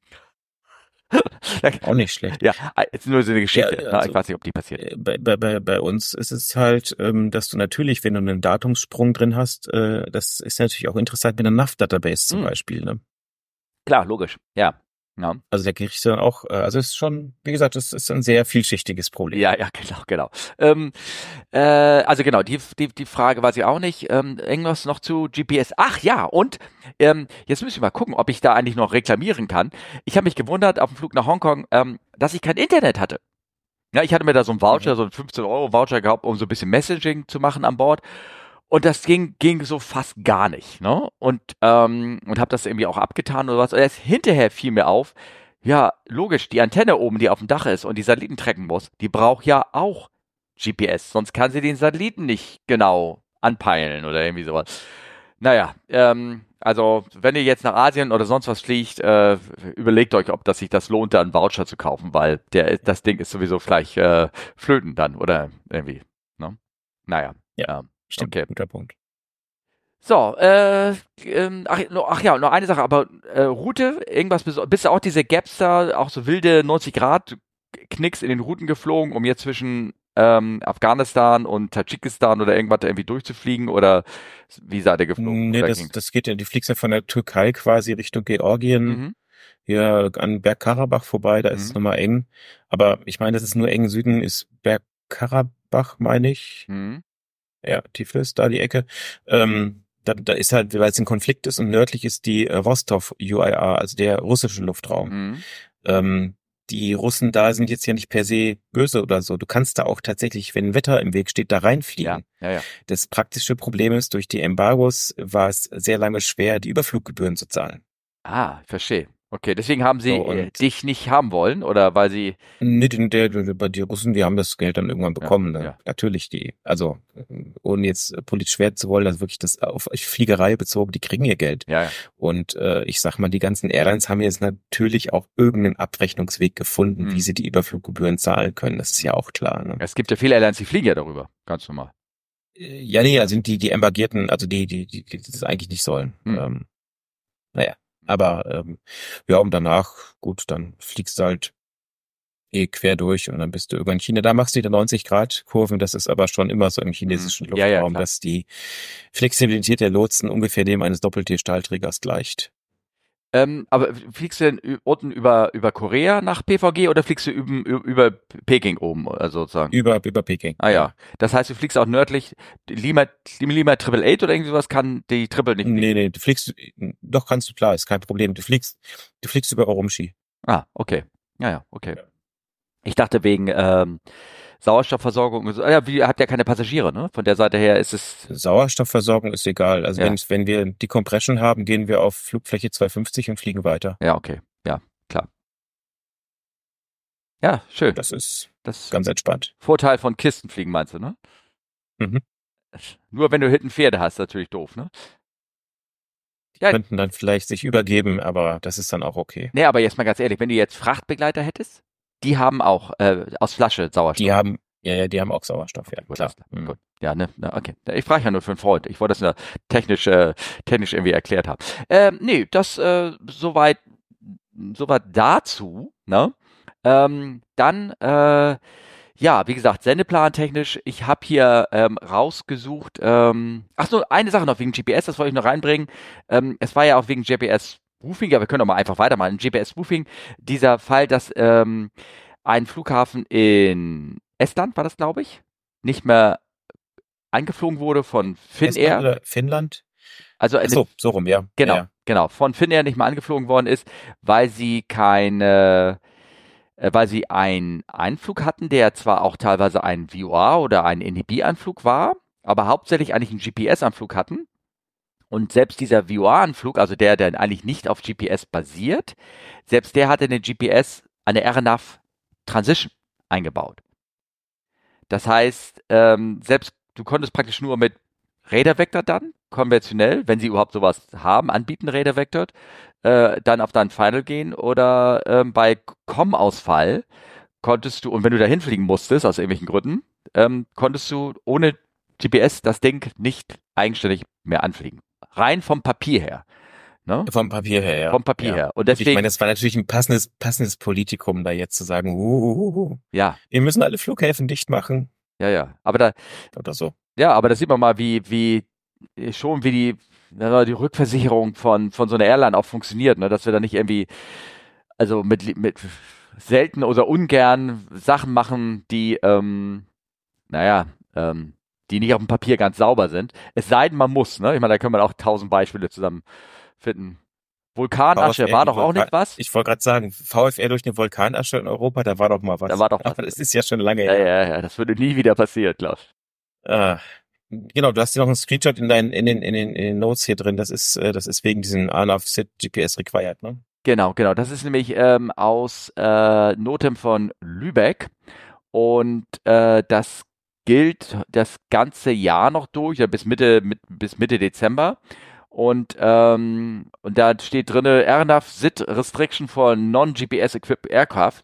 Auch nicht schlecht. Ja, ist nur so eine Geschichte. Ja, ne? also, Ich weiß nicht, ob die passiert. äh, Bei, bei, bei bei uns ist es halt, ähm, dass du natürlich, wenn du einen Datumssprung drin hast, äh, das ist natürlich auch interessant mit einer N A V-Database zum Hm. Beispiel. Ne? Klar, logisch. Ja. Ja. Also da kriegst du dann auch, äh, also es ist schon, wie gesagt, es ist ein sehr vielschichtiges Problem. Ja, ja, genau, genau. Ähm, äh, also genau, die, die, die Frage weiß ich auch nicht. Ähm, irgendwas noch zu G P S. Ach ja, und ähm, jetzt müssen wir mal gucken, ob ich da eigentlich noch reklamieren kann. Ich habe mich gewundert auf dem Flug nach Hongkong, ähm, dass ich kein Internet hatte. Ja, ich hatte mir da so einen Voucher, Mhm. so einen fünfzehn Euro Voucher gehabt, um so ein bisschen Messaging zu machen an Bord. Und das ging, ging so fast gar nicht, ne? Und, ähm, und habe das irgendwie auch abgetan oder was. Und erst hinterher fiel mir auf, ja, logisch, die Antenne oben, die auf dem Dach ist und die Satelliten tracken muss, die braucht ja auch G P S, sonst kann sie den Satelliten nicht genau anpeilen oder irgendwie sowas. Naja, ähm, also wenn ihr jetzt nach Asien oder sonst was fliegt, äh, überlegt euch, ob das sich das lohnt, da einen Voucher zu kaufen, weil der, das Ding ist sowieso vielleicht äh, flöten dann oder irgendwie, ne? Naja, Ja. ähm, Stimmt, okay. guter Punkt. So, äh, ähm, ach, no- ach ja, noch eine Sache, aber äh, Route, irgendwas, beso- bist du auch diese Gaps da, auch so wilde neunzig Grad Knicks in den Routen geflogen, um jetzt zwischen ähm, Afghanistan und Tadschikistan oder irgendwas irgendwie durchzufliegen oder wie seid ihr geflogen? Nee, Oder das, ging's? das geht ja, die fliegst ja von der Türkei quasi Richtung Georgien, Mhm, hier an Bergkarabach vorbei, da ist es mhm, nochmal eng. Aber ich meine, das ist nur eng. Süden ist Bergkarabach, meine ich. mhm, Ja, Tiflis, da die Ecke. Ähm, da, da ist halt, weil es ein Konflikt ist und nördlich ist die äh, Rostov U I R, also der russische Luftraum. Mhm. Ähm, die Russen da sind jetzt ja nicht per se böse oder so. Du kannst da auch tatsächlich, wenn Wetter im Weg steht, da reinfliegen. Ja, ja, ja. Das praktische Problem ist, durch die Embargos war es sehr lange schwer, die Überfluggebühren zu zahlen. Ah, ich verstehe. Okay, deswegen haben sie So, äh, und dich nicht haben wollen oder weil sie, nee, die, der, der, der- die Russen, die haben das Geld dann irgendwann ja, bekommen. Ne? ja. Natürlich, die, also äh, ohne jetzt äh, politisch werden zu wollen, also wirklich das auf Fliegerei bezogen, die kriegen ihr Geld. Ja, ja. Und äh, ich sag mal, die ganzen Airlines haben jetzt natürlich auch irgendeinen Abrechnungsweg gefunden, Hm. wie sie die Überfluggebühren zahlen können. Das ist ja auch klar. Ne? Es gibt ja viele Airlines, die fliegen ja darüber, ganz normal. Äh, Ja, nee, also die, die Embargierten, also die, die, die, die das eigentlich nicht sollen. Hm. Ähm, naja, aber ähm, ja, und danach, gut, dann fliegst du halt eh quer durch und dann bist du irgendwann in China. Da machst du die neunzig Grad Kurven, das ist aber schon immer so im chinesischen Hm. Ja, ja, Luftraum, klar. dass die Flexibilität der Lotsen ungefähr dem eines Doppeltier-Stahlträgers gleicht. Ähm, aber fliegst du denn ü- unten über, über Korea nach P V G oder fliegst du üben, ü- über Peking oben, also sozusagen? Über, über Peking. Ah ja. Das heißt, du fliegst auch nördlich, Lima, Lima Triple Eight oder irgendwie sowas kann die Triple nicht fliegen. Nee, nee, du fliegst, doch kannst du, klar, ist kein Problem. Du fliegst, du fliegst über Urumqi. Ah, okay. Ja, ja, okay. Ja. Ich dachte wegen ähm, Sauerstoffversorgung und so. Ah ja, wie, habt ja keine Passagiere, ne? Von der Seite her ist es. Sauerstoffversorgung ist egal. Also Ja. wenn, wenn wir die Compression haben, gehen wir auf Flugfläche zweihundertfünfzig und fliegen weiter. Ja, okay. Ja, klar. Ja, schön. Das ist Das ganz entspannt. Vorteil von Kistenfliegen meinst du, ne? Mhm. Nur wenn du hinten Pferde hast, natürlich doof, ne? Ja, Könnten dann vielleicht sich übergeben, aber das ist dann auch okay. nee, aber jetzt mal ganz ehrlich, wenn du jetzt Frachtbegleiter hättest, die haben auch äh, aus Flasche Sauerstoff. Die haben, ja, ja, die haben auch Sauerstoff, ja, Gut, klar. alles klar. Mhm. Gut. Ja, ne, ne, okay. Ich frage ja nur für einen Freund. Ich wollte das nur technisch, äh, technisch irgendwie erklärt haben. Ähm, nee, das äh, soweit, soweit dazu, ne? Ähm, dann, äh, ja, wie gesagt, Sendeplan technisch. Ich habe hier ähm, rausgesucht. Ähm, ach so, eine Sache noch wegen G P S, das wollte ich noch reinbringen. Ähm, es war ja auch wegen G P S-Spoofing, ja, wir können doch mal einfach weitermachen. G P S-Spoofing, dieser Fall, dass ähm, ein Flughafen in Estland, war das, glaube ich, nicht mehr eingeflogen wurde von Estland Finnair. oder Finnland? Also Ach eine, so, so rum, ja. genau, Ja, ja. genau, von Finnair nicht mehr angeflogen worden ist, weil sie keine äh, weil sie einen Einflug hatten, der zwar auch teilweise ein V O R oder ein N E B-Anflug war, aber hauptsächlich eigentlich einen G P S-Anflug hatten. Und selbst dieser V O R-Anflug, also der, der eigentlich nicht auf G P S basiert, selbst der hatte eine G P S, eine R N A V Transition eingebaut. Das heißt, ähm, selbst du konntest praktisch nur mit Radar Vector dann, konventionell, wenn sie überhaupt sowas haben, anbieten, Radar Vector, äh, dann auf dein Final gehen oder ähm, bei Com-Ausfall konntest du, und wenn du da hinfliegen musstest, aus irgendwelchen Gründen, ähm, konntest du ohne G P S das Ding nicht eigenständig mehr anfliegen. Rein vom Papier her. Ne? Vom Papier her, ja. Vom Papier ja. her. Und Und deswegen, ich meine, das war natürlich ein passendes, passendes Politikum, da jetzt zu sagen, uh, uh, uh, ja, wir müssen alle Flughäfen dicht machen ja, ja. Aber da, oder so. ja, aber da sieht man mal, wie, wie schon wie die, die Rückversicherung von, von so einer Airline auch funktioniert, ne? Dass wir da nicht irgendwie, also mit, mit selten oder ungern Sachen machen, die, ähm, naja, ähm, die nicht auf dem Papier ganz sauber sind. Es sei denn, man muss, ne? Ich meine, da können wir auch tausend Beispiele zusammen finden. Vulkanasche VfR war die doch auch Vulkan- nicht was? Ich wollte gerade sagen, VfR durch eine Vulkanasche in Europa, da war doch mal was. Da war doch was. Aber das ist ja schon lange Ja, her. ja, ja, das würde nie wieder passieren, glaube ich. Ah, genau, du hast hier noch einen Screenshot in deinen in den in den, in den Notes hier drin. Das ist äh, das ist wegen diesen A N A V Set G P S required, ne? Genau, genau. Das ist nämlich ähm, aus äh, Notem von Lübeck und äh, das gilt das ganze Jahr noch durch, ja, bis Mitte mit, bis Mitte Dezember. Und ähm, und da steht drinne R N A V S I T Restriction for Non-G P S-Equipped Aircraft.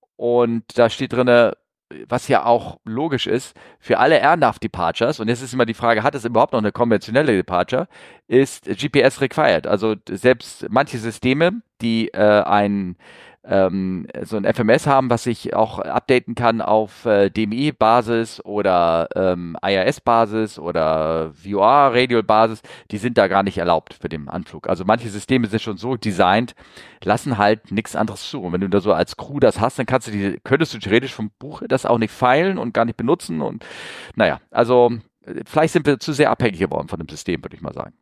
Und da steht drinne, was ja auch logisch ist, für alle R N A V-Departures, und jetzt ist immer die Frage, hat es überhaupt noch eine konventionelle Departure, ist G P S required. Also selbst manche Systeme, die äh, ein ähm, so ein F M S haben, was sich auch updaten kann auf äh, D M I-Basis oder ähm, I R S-Basis oder V O R-Radial-Basis, die sind da gar nicht erlaubt für den Anflug. Also manche Systeme sind schon so designt, lassen halt nichts anderes zu. Und wenn du da so als Crew das hast, dann kannst du die, könntest du theoretisch vom Buch das auch nicht feilen und gar nicht benutzen. Und naja, also äh, vielleicht sind wir zu sehr abhängig geworden von dem System, würde ich mal sagen.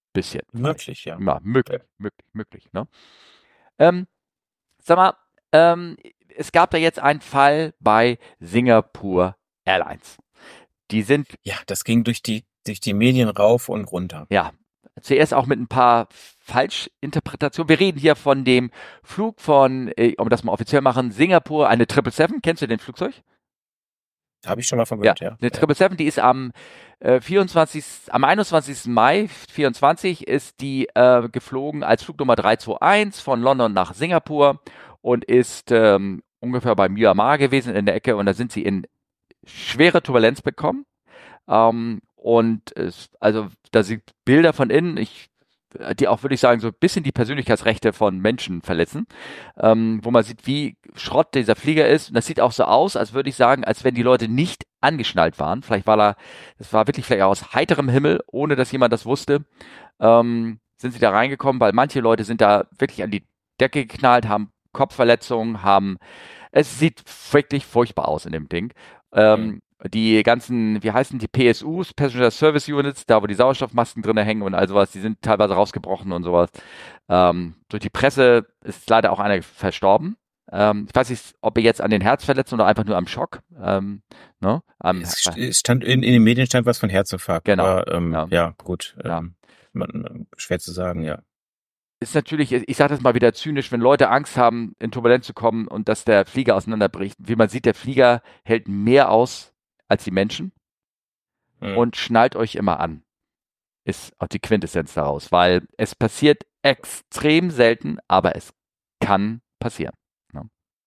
Bisschen. Möglich, ja. Ja, möglich, möglich, möglich. Ne? Ähm, sag mal, ähm, es gab da jetzt einen Fall bei Singapore Airlines. Die sind, Ja, das ging durch die, durch die Medien rauf und runter. ja, zuerst auch mit ein paar Falschinterpretationen. Wir reden hier von dem Flug von, äh, um das mal offiziell machen, Singapur, eine sieben sieben sieben. Kennst du den Flugzeug? Habe ich schon mal von Ja, gehört, ja. eine sieben sieben sieben, die ist am äh, vierundzwanzigsten am einundzwanzigsten Mai vierundzwanzig ist die äh, geflogen als Flugnummer drei zwei eins von London nach Singapur und ist ähm, ungefähr bei Myanmar gewesen in der Ecke und da sind sie in schwere Turbulenz bekommen. Ähm, und es, also da sind Bilder von innen, ich, die auch, würde ich sagen, so ein bisschen die Persönlichkeitsrechte von Menschen verletzen, ähm, wo man sieht, wie Schrott dieser Flieger ist. Und das sieht auch so aus, als würde ich sagen, als wenn die Leute nicht angeschnallt waren. Vielleicht war da, das war wirklich vielleicht aus heiterem Himmel, ohne dass jemand das wusste, ähm, sind sie da reingekommen, weil manche Leute sind da wirklich an die Decke geknallt, haben Kopfverletzungen, haben, es sieht wirklich furchtbar aus in dem Ding. Ähm, Mhm. Die ganzen, wie heißen die P S Us, Passenger Service Units, da wo die Sauerstoffmasken drinne hängen und all sowas, die sind teilweise rausgebrochen und sowas. Ähm, durch die Presse ist leider auch einer verstorben. Ähm, ich weiß nicht, ob er jetzt an den Herzverletzungen oder einfach nur am Schock. Ähm, ne? Am, Es st- es stand in, in den Medien stand was von Herzinfarkt, Genau, aber ähm, ja. ja, gut, Ja. ähm, man, man, schwer zu sagen, ja. Ist natürlich, ich sage das mal wieder zynisch, wenn Leute Angst haben, in Turbulenz zu kommen und dass der Flieger auseinanderbricht. Wie man sieht, der Flieger hält mehr aus als die Menschen Mhm. und schnallt euch immer an. Ist auch die Quintessenz daraus, weil es passiert extrem selten, aber es kann passieren. Ne?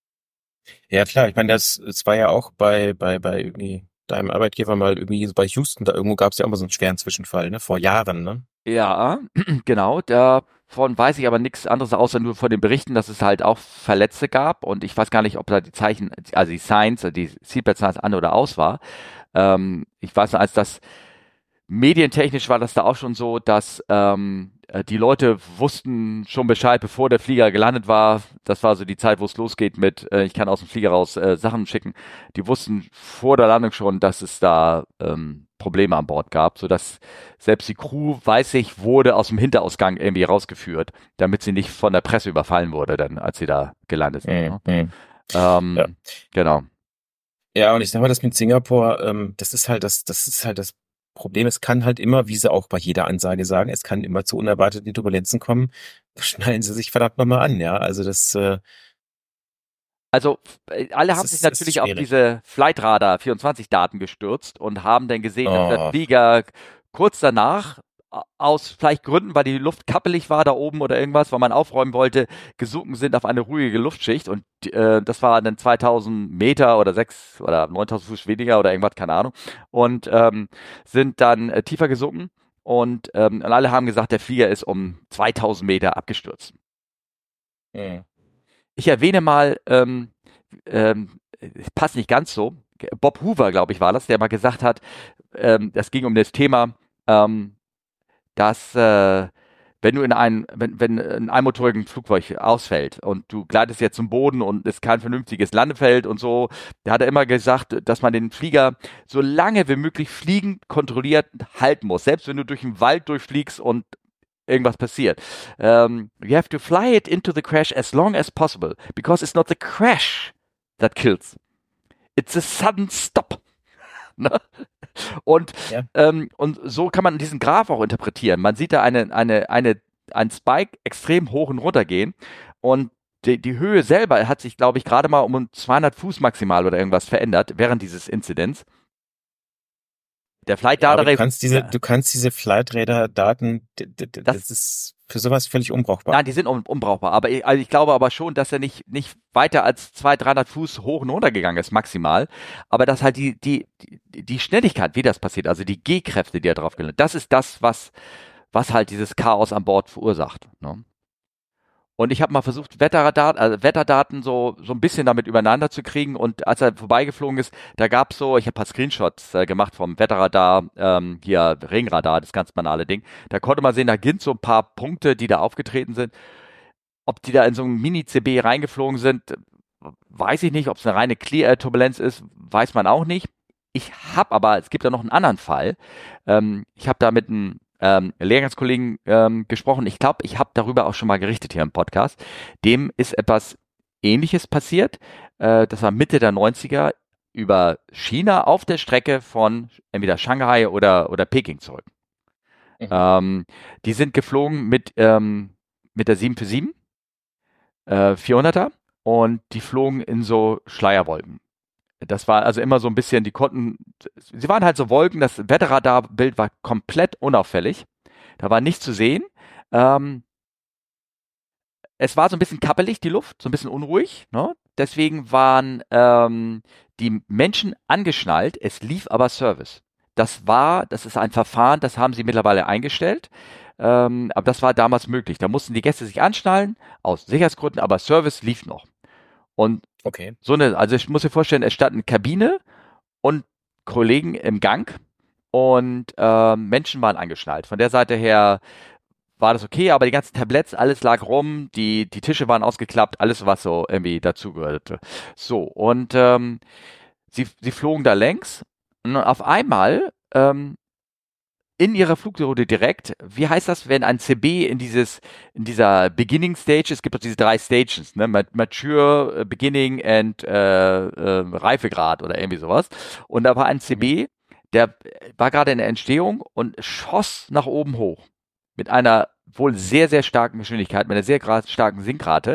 Ja, klar, ich meine, das, das war ja auch bei, bei, bei irgendwie deinem Arbeitgeber mal irgendwie so bei Houston, da irgendwo gab es ja auch mal so einen schweren Zwischenfall, ne? Vor Jahren, ne? Ja, genau. Davon weiß ich aber nichts anderes, außer nur von den Berichten, dass es halt auch Verletzte gab. Und ich weiß gar nicht, ob da die Zeichen, also die Signs, die Seatbelt Signs an oder aus war. Ähm, ich weiß nur, als das medientechnisch war das da auch schon so, dass ähm, äh, die Leute wussten schon Bescheid, bevor der Flieger gelandet war. Das war so die Zeit, wo es losgeht mit, äh, ich kann aus dem Flieger raus äh, Sachen schicken. Die wussten vor der Landung schon, dass es da ähm, Probleme an Bord gab, sodass selbst die Crew, weiß ich, wurde aus dem Hinterausgang irgendwie rausgeführt, damit sie nicht von der Presse überfallen wurde, dann, als sie da gelandet sind. Mhm. Ne? Mhm. Ähm, Ja. Genau. Ja, und ich sag mal, das mit Singapur, ähm, das ist halt das, das ist halt das Problem. Es kann halt immer, wie sie auch bei jeder Ansage sagen, es kann immer zu unerwarteten Turbulenzen kommen. Schnallen Sie sich verdammt nochmal an, ja. Also das, äh, Also äh, alle das haben sich ist, das ist natürlich auf schwierig. diese Flightradar vierundzwanzig Daten gestürzt und haben dann gesehen, dass der Oh, Flieger kurz danach a- aus vielleicht Gründen, weil die Luft kappelig war da oben oder irgendwas, weil man aufräumen wollte, gesunken sind auf eine ruhige Luftschicht und äh, das war dann zweitausend Meter oder sechs oder neuntausend Fuß weniger oder irgendwas, keine Ahnung, und ähm, sind dann äh, tiefer gesunken und, ähm, und alle haben gesagt, der Flieger ist um zweitausend Meter abgestürzt. mhm. Ich erwähne mal, ähm, ähm, passt nicht ganz so, Bob Hoover, glaube ich, war das, der mal gesagt hat, ähm, das ging um das Thema, ähm, dass äh, wenn du in ein, wenn, wenn ein einmotorigen Flugzeug ausfällt und du gleitest jetzt zum Boden und ist kein vernünftiges Landefeld und so, der hat er immer gesagt, dass man den Flieger so lange wie möglich fliegend kontrolliert halten muss, selbst wenn du durch den Wald durchfliegst und irgendwas passiert. Um, you have to fly it into the crash as long as possible, because it's not the crash that kills. It's a sudden stop. Ne? Und, Ja. ähm, und so kann man diesen Graph auch interpretieren. Man sieht da eine, eine, eine, ein Spike extrem hoch und runter gehen und die, die Höhe selber hat sich, glaube ich, gerade mal um zweihundert Fuß maximal oder irgendwas verändert während dieses Inzidents. Der Flight Ja, Data aber du Rate, kannst diese, ja, du kannst diese Flightradar-Daten, d- d- d- das das ist für sowas völlig unbrauchbar. Nein, die sind un unbrauchbar. Aber ich, also ich glaube aber schon, dass er nicht, nicht weiter als zweihundert, dreihundert Fuß hoch und runter gegangen ist, maximal. Aber dass halt die, die, die, die Schnelligkeit, wie das passiert, also die G-Kräfte, die er drauf gelandet, das ist das, was, was halt dieses Chaos an Bord verursacht. Ne? Und ich habe mal versucht, Wetterdaten, also Wetterdaten so, so ein bisschen damit übereinander zu kriegen. Und als er vorbeigeflogen ist, da gab's so, ich habe ein paar Screenshots äh, gemacht vom Wetterradar, ähm, hier Ringradar, das ganz banale Ding. Da konnte man sehen, da gibt so ein paar Punkte, die da aufgetreten sind. Ob die da in so ein Mini-C B reingeflogen sind, weiß ich nicht. Ob es eine reine Clear-Air-Turbulenz ist, weiß man auch nicht. Ich habe aber, es gibt da noch einen anderen Fall. Ähm, ich habe da mit einem ähm, Lehrgangskollegen ähm, gesprochen. Ich glaube, ich habe darüber auch schon mal gerichtet hier im Podcast. Dem ist etwas Ähnliches passiert. Äh, das war Mitte der neunziger über China auf der Strecke von entweder Shanghai oder, oder Peking zurück. Mhm. Ähm, die sind geflogen mit, ähm, mit der sieben vier sieben, äh, vierhunderter, und die flogen in so Schleierwolken. Das war also immer so ein bisschen, die konnten, sie waren halt so Wolken, das Wetterradarbild war komplett unauffällig. Da war nichts zu sehen. Ähm, es war so ein bisschen kappelig, die Luft, so ein bisschen unruhig, ne? Deswegen waren ähm, die Menschen angeschnallt, es lief aber Service. Das war, das ist ein Verfahren, das haben sie mittlerweile eingestellt. Ähm, aber das war damals möglich. Da mussten die Gäste sich anschnallen, aus Sicherheitsgründen, aber Service lief noch. Und Okay. so eine, also ich muss mir vorstellen, es stand eine Kabine und Kollegen im Gang und äh, Menschen waren angeschnallt. Von der Seite her war das okay, aber die ganzen Tabletts, alles lag rum, die, die Tische waren ausgeklappt, alles, was so irgendwie dazugehörte. So, und ähm, sie, sie flogen da längs und auf einmal ähm, in ihrer Flugroute direkt, wie heißt das, wenn ein C B in dieses, in dieser Beginning Stage, es gibt doch diese drei Stages, ne, Mature, äh, Beginning and äh, äh, Reifegrad oder irgendwie sowas. Und da war ein Mhm. C B, der war gerade in der Entstehung und schoss nach oben hoch. Mit einer wohl sehr, sehr starken Geschwindigkeit, mit einer sehr gra- starken Sinkrate.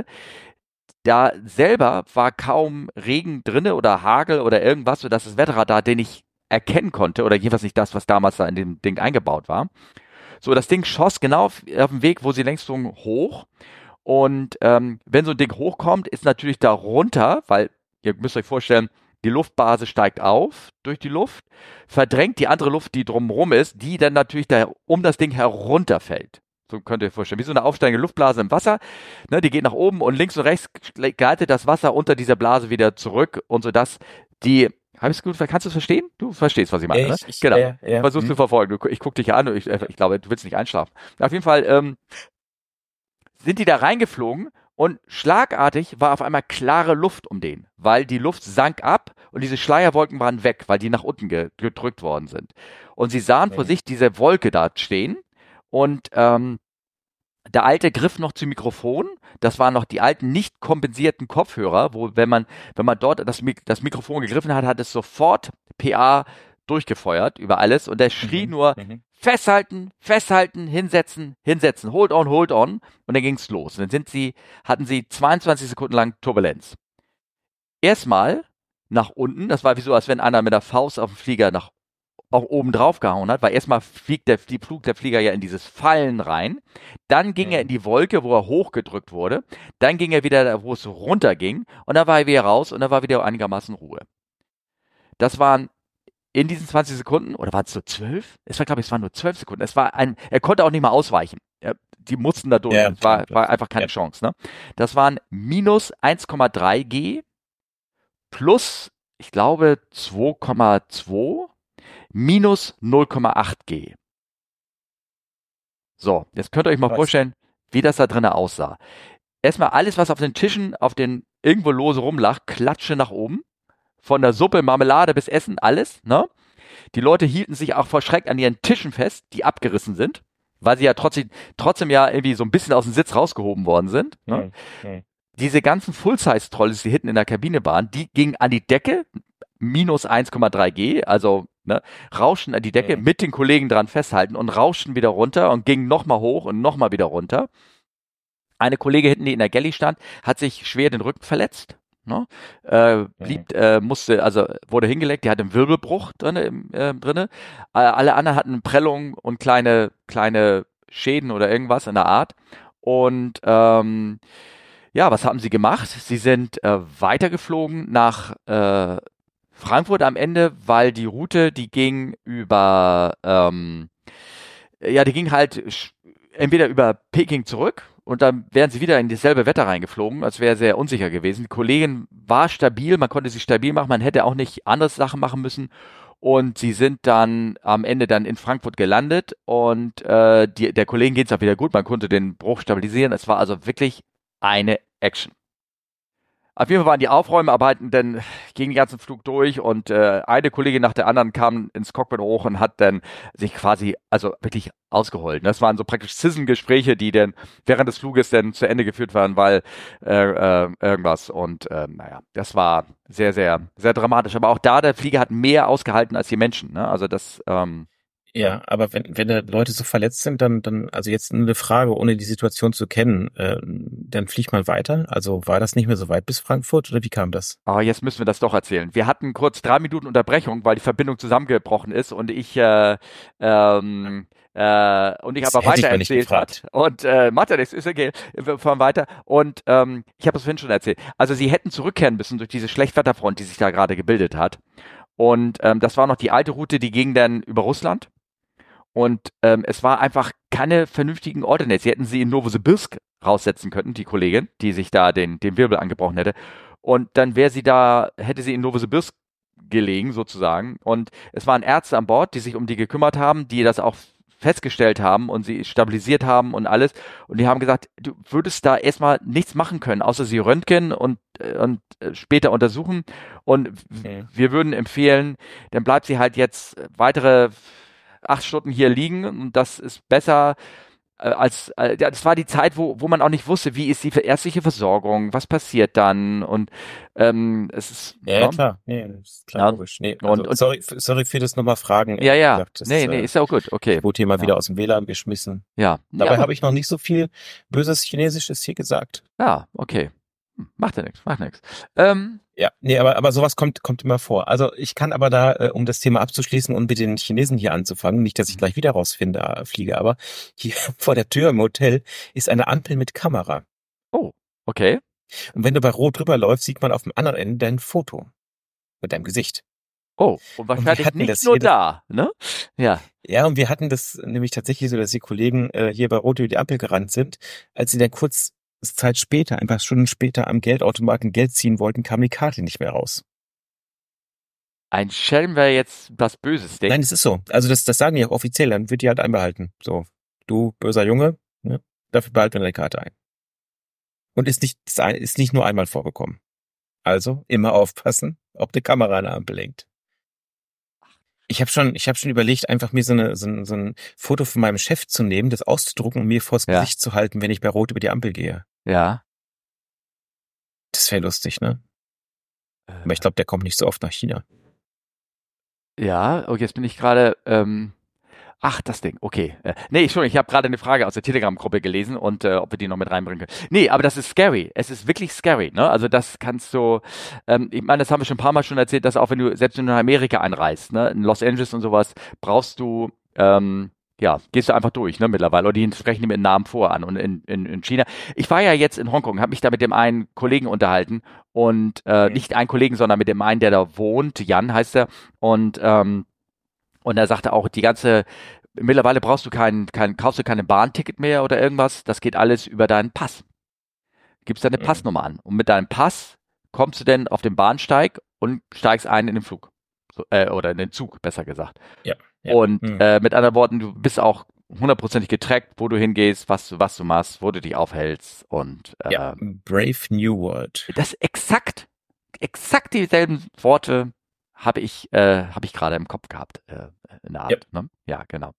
Da selber war kaum Regen drinne oder Hagel oder irgendwas, sodass das Wetterradar den ich erkennen konnte, oder jedenfalls nicht das, was damals da in dem Ding eingebaut war. So, das Ding schoss genau auf, auf dem Weg, wo sie längst flogen, hoch. Und ähm, wenn so ein Ding hochkommt, ist natürlich da runter, weil ihr müsst euch vorstellen, die Luftbasis steigt auf durch die Luft, verdrängt die andere Luft, die drumherum ist, die dann natürlich da um das Ding herunterfällt. So könnt ihr euch vorstellen, wie so eine aufsteigende Luftblase im Wasser. Ne, die geht nach oben und links und rechts gleitet das Wasser unter dieser Blase wieder zurück und so dass die, habe ich es gut, kannst du es verstehen? Du verstehst, was ich meine, Ja, ne? ich, ich, Genau. ja, ja. Versuchst Mhm. du verfolgen. Du, ich gucke dich ja an und ich, ich glaube, du willst nicht einschlafen. Auf jeden Fall ähm, sind die da reingeflogen und schlagartig war auf einmal klare Luft um den, weil die Luft sank ab und diese Schleierwolken waren weg, weil die nach unten ge gedrückt worden sind. Und sie sahen vor Mhm. sich diese Wolke da stehen und ähm, der Alte griff noch zum Mikrofon. Das waren noch die alten nicht kompensierten Kopfhörer, wo wenn man wenn man dort das, Mik das Mikrofon gegriffen hat, hat es sofort P A durchgefeuert über alles und er schrie Mhm. nur Mhm. festhalten, festhalten, hinsetzen, hinsetzen, hold on, hold on und dann ging's los. Und dann sind sie hatten sie zweiundzwanzig Sekunden lang Turbulenz. Erstmal nach unten, das war wie so, als wenn einer mit der Faust auf den Flieger nach auch oben drauf gehauen hat, weil erstmal fliegt der, die flog der Flieger ja in dieses Fallen rein, dann ging er in Mhm. die Wolke, wo er hochgedrückt wurde, dann ging er wieder, da, wo es runter ging und dann war er wieder raus und dann war wieder einigermaßen Ruhe. Das waren in diesen zwanzig Sekunden, oder waren es so zwölf? Es war, glaube ich, es waren nur zwölf Sekunden. Es war ein, er konnte auch nicht mal ausweichen. Er, die mussten da durch. Ja, Es klar, war, klar. war einfach keine Ja. Chance. Ne? Das waren minus eins Komma drei G plus, ich glaube, zwei Komma zwei minus null Komma acht G. So, jetzt könnt ihr euch mal Was? vorstellen, wie das da drinnen aussah. Erstmal alles, was auf den Tischen, auf den irgendwo lose rumlag, klatsche nach oben. Von der Suppe, Marmelade bis Essen, alles, ne? Die Leute hielten sich auch vor Schreck an ihren Tischen fest, die abgerissen sind, weil sie ja trotzdem, trotzdem ja irgendwie so ein bisschen aus dem Sitz rausgehoben worden sind, ne? Mhm. Mhm. Diese ganzen Full-Size-Trolleys, die hinten in der Kabine waren, die gingen an die Decke, minus eins Komma drei G, also ne, rauschten an die Decke, Mhm. mit den Kollegen dran festhalten und rauschten wieder runter und gingen nochmal hoch und nochmal wieder runter. Eine Kollegin hinten, die in der Galley stand, hat sich schwer den Rücken verletzt. Ne? Äh, Mhm. blieb, äh, musste, also wurde hingelegt, die hatte einen Wirbelbruch drinne, im, äh, drinne. Äh, alle anderen hatten Prellungen und kleine, kleine Schäden oder irgendwas in der Art. Und ähm, ja, was haben sie gemacht? Sie sind äh, weitergeflogen nach äh, Frankfurt am Ende, weil die Route, die ging über, ähm, ja, die ging halt sch- entweder über Peking zurück und dann wären sie wieder in dasselbe Wetter reingeflogen, als wäre sehr unsicher gewesen. Die Kollegin war stabil, man konnte sie stabil machen, man hätte auch nicht andere Sachen machen müssen. Und sie sind dann am Ende dann in Frankfurt gelandet und äh, die, der Kollegin geht es auch wieder gut, man konnte den Bruch stabilisieren. Es war also wirklich eine Action. Auf jeden Fall waren die Aufräumarbeiten dann gegen den ganzen Flug durch und äh, eine Kollegin nach der anderen kam ins Cockpit hoch und hat dann sich quasi, also wirklich ausgeheult. Das waren so praktisch Sizzengespräche, die dann während des Fluges dann zu Ende geführt waren, weil äh, äh, irgendwas und äh, naja, das war sehr, sehr, sehr dramatisch. Aber auch da, der Flieger hat mehr ausgehalten als die Menschen, ne? Also das, ähm, Ja, aber wenn, wenn da Leute so verletzt sind, dann, dann, also jetzt eine Frage, ohne die Situation zu kennen, äh, dann fliegt man weiter? Also war das nicht mehr so weit bis Frankfurt oder wie kam das? aber jetzt müssen wir das doch erzählen. Wir hatten kurz drei Minuten Unterbrechung, weil die Verbindung zusammengebrochen ist und ich äh, ähm, äh, und ich Das aber hätte ich weiter mal nicht erzählt hat. gefragt. Und äh, macht ja nichts, ist okay. Wir fahren weiter. Und ähm, ich habe es vorhin schon erzählt. Also sie hätten zurückkehren müssen durch diese Schlechtwetterfront, die sich da gerade gebildet hat. Und ähm, das war noch die alte Route, die ging dann über Russland. Und ähm, es war einfach keine vernünftigen Alternates. Sie hätten sie in Novosibirsk raussetzen können, die Kollegin, die sich da den, den Wirbel angebrochen hätte. Und dann wäre sie da, hätte sie in Novosibirsk gelegen, sozusagen. Und es waren Ärzte an Bord, die sich um die gekümmert haben, die das auch festgestellt haben und sie stabilisiert haben und alles. Und die haben gesagt, du würdest da erstmal nichts machen können, außer sie röntgen und, äh, und äh, später untersuchen. Und Okay. wir würden empfehlen, dann bleibt sie halt jetzt weitere acht Stunden hier liegen und das ist besser äh, als, äh, ja, das war die Zeit, wo, wo man auch nicht wusste, wie ist die ärztliche Versorgung, was passiert dann und ähm, es ist, Ja, ja, ja, klar. Nee, das ist klar ja, logisch. Nee, also und, und sorry, f- sorry für das nochmal Fragen. ja, Ehrlich ja, gesagt, das nee, nee, äh, ist ja auch gut, okay, wurde hier mal ja, wieder aus dem W L A N geschmissen. ja, ja, Dabei gut, habe ich noch nicht so viel böses Chinesisches hier gesagt. ja, okay, hm, macht ja nichts, macht nichts. Ähm, Ja, nee, aber, aber sowas kommt, kommt immer vor. Also ich kann aber da, äh, um das Thema abzuschließen und mit den Chinesen hier anzufangen, nicht, dass ich gleich wieder rausfinde, äh, fliege, aber hier vor der Tür im Hotel ist eine Ampel mit Kamera. oh, okay, Und wenn du bei Rot drüber läufst, sieht man auf dem anderen Ende dein Foto mit deinem Gesicht. oh, und Und wir wahrscheinlich hatten nicht das nur hier, das, da, ne? Ja, ja, und wir hatten das nämlich tatsächlich so, dass die Kollegen äh, hier bei Rot über die Ampel gerannt sind, als sie dann kurz Zeit später, ein paar Stunden später am Geldautomaten Geld ziehen wollten, kam die Karte nicht mehr raus. ein Schelm wäre jetzt was Böses, Nein, denkt. es ist so. Also das, das sagen die auch offiziell, dann wird die halt einbehalten. So, du böser Junge, ne, dafür behalten wir deine Karte ein. Und ist nicht, ist nicht nur einmal vorgekommen. Also immer aufpassen, ob die Kamera an der Ampel lenkt. Ich habe schon, ich habe schon überlegt, einfach mir so, eine, so, ein, so ein Foto von meinem Chef zu nehmen, das auszudrucken und mir vors Ja, Gesicht zu halten, wenn ich bei Rot über die Ampel gehe. ja, Das wäre lustig, ne? Aber ich äh, glaube, der kommt nicht so oft nach China. ja, okay, jetzt bin ich gerade, ähm, ach, das Ding, okay. Äh, nee, Entschuldigung, ich habe gerade eine Frage aus der Telegram-Gruppe gelesen und äh, ob wir die noch mit reinbringen können. Nee, aber das ist scary. Es ist wirklich scary, ne? Also das kannst du, ähm, ich meine, das haben wir schon ein paar Mal schon erzählt, dass auch wenn du, selbst wenn du nach Amerika einreist, ne, in Los Angeles und sowas, brauchst du, ähm, ja, gehst du einfach durch, ne, mittlerweile. Oder die sprechen die mit Namen vor an. Und in, in, in China, ich war ja jetzt in Hongkong, habe mich da mit dem einen Kollegen unterhalten und äh, Mhm. nicht einen Kollegen, sondern mit dem einen, der da wohnt, Jan heißt er, und ähm, und er sagte auch, die ganze, mittlerweile brauchst du kein, kein, kaufst du keine Bahnticket mehr oder irgendwas. Das geht alles über deinen Pass. Gibst deine Mhm. Passnummer an. Und mit deinem Pass kommst du dann auf den Bahnsteig und steigst ein in den Flug. So, äh, oder in den Zug, besser gesagt. Ja, ja. Und Mhm. äh, mit anderen Worten, du bist auch hundertprozentig getrackt, wo du hingehst, was du, was du machst, wo du dich aufhältst. Und Ja, äh, Brave New World. das exakt, exakt dieselben Worte habe ich, äh, habe ich gerade im Kopf gehabt, äh, in der Ja. Art. Ne? Ja, genau.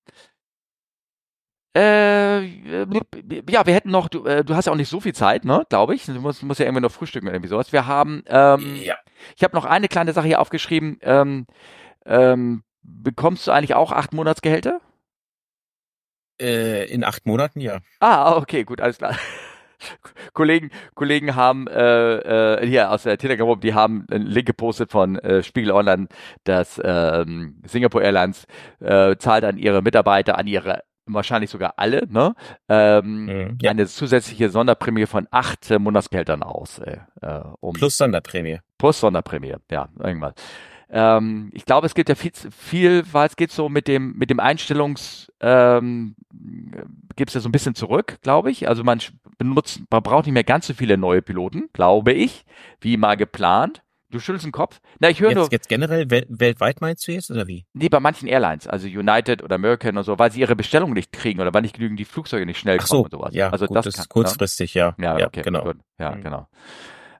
Äh, ja, wir hätten noch, du, äh, du hast ja auch nicht so viel Zeit, ne, glaube ich. Du musst, musst ja irgendwie noch frühstücken oder irgendwie sowas. Wir haben, ähm, Ja. ich habe noch eine kleine Sache hier aufgeschrieben. Ähm, ähm, bekommst du eigentlich auch acht Monatsgehälter? Äh, in acht Monaten, ja. Ah, okay, gut, alles klar. Kollegen, Kollegen haben äh, äh, hier aus der Telegram, die haben einen Link gepostet von äh, Spiegel Online, dass ähm, Singapore Airlines äh, zahlt an ihre Mitarbeiter, an ihre wahrscheinlich sogar alle, ne, ähm, Mhm. Ja. eine zusätzliche Sonderprämie von acht äh, Monatsgeldern aus, äh, äh, um Plus Sonderprämie. plus Sonderprämie, ja, irgendwas. Ähm, ich glaube, es gibt ja viel, viel, weil es geht so mit dem, mit dem Einstellungs, ähm, gibt es ja so ein bisschen zurück, glaube ich. Also man sch- benutzt, man braucht nicht mehr ganz so viele neue Piloten, glaube ich, wie mal geplant. Du schüttelst den Kopf. Na, ich höre nur, Jetzt, jetzt generell wel weltweit meinst du jetzt oder wie? nee, bei manchen Airlines, also United oder American und so, weil sie ihre Bestellungen nicht kriegen oder weil nicht genügend die Flugzeuge nicht schnell Ach kommen so, und sowas. ja, Also gut, das das kann, ist ne? kurzfristig, ja. Ja, Ja, okay, genau. gut. Ja, Mhm. genau.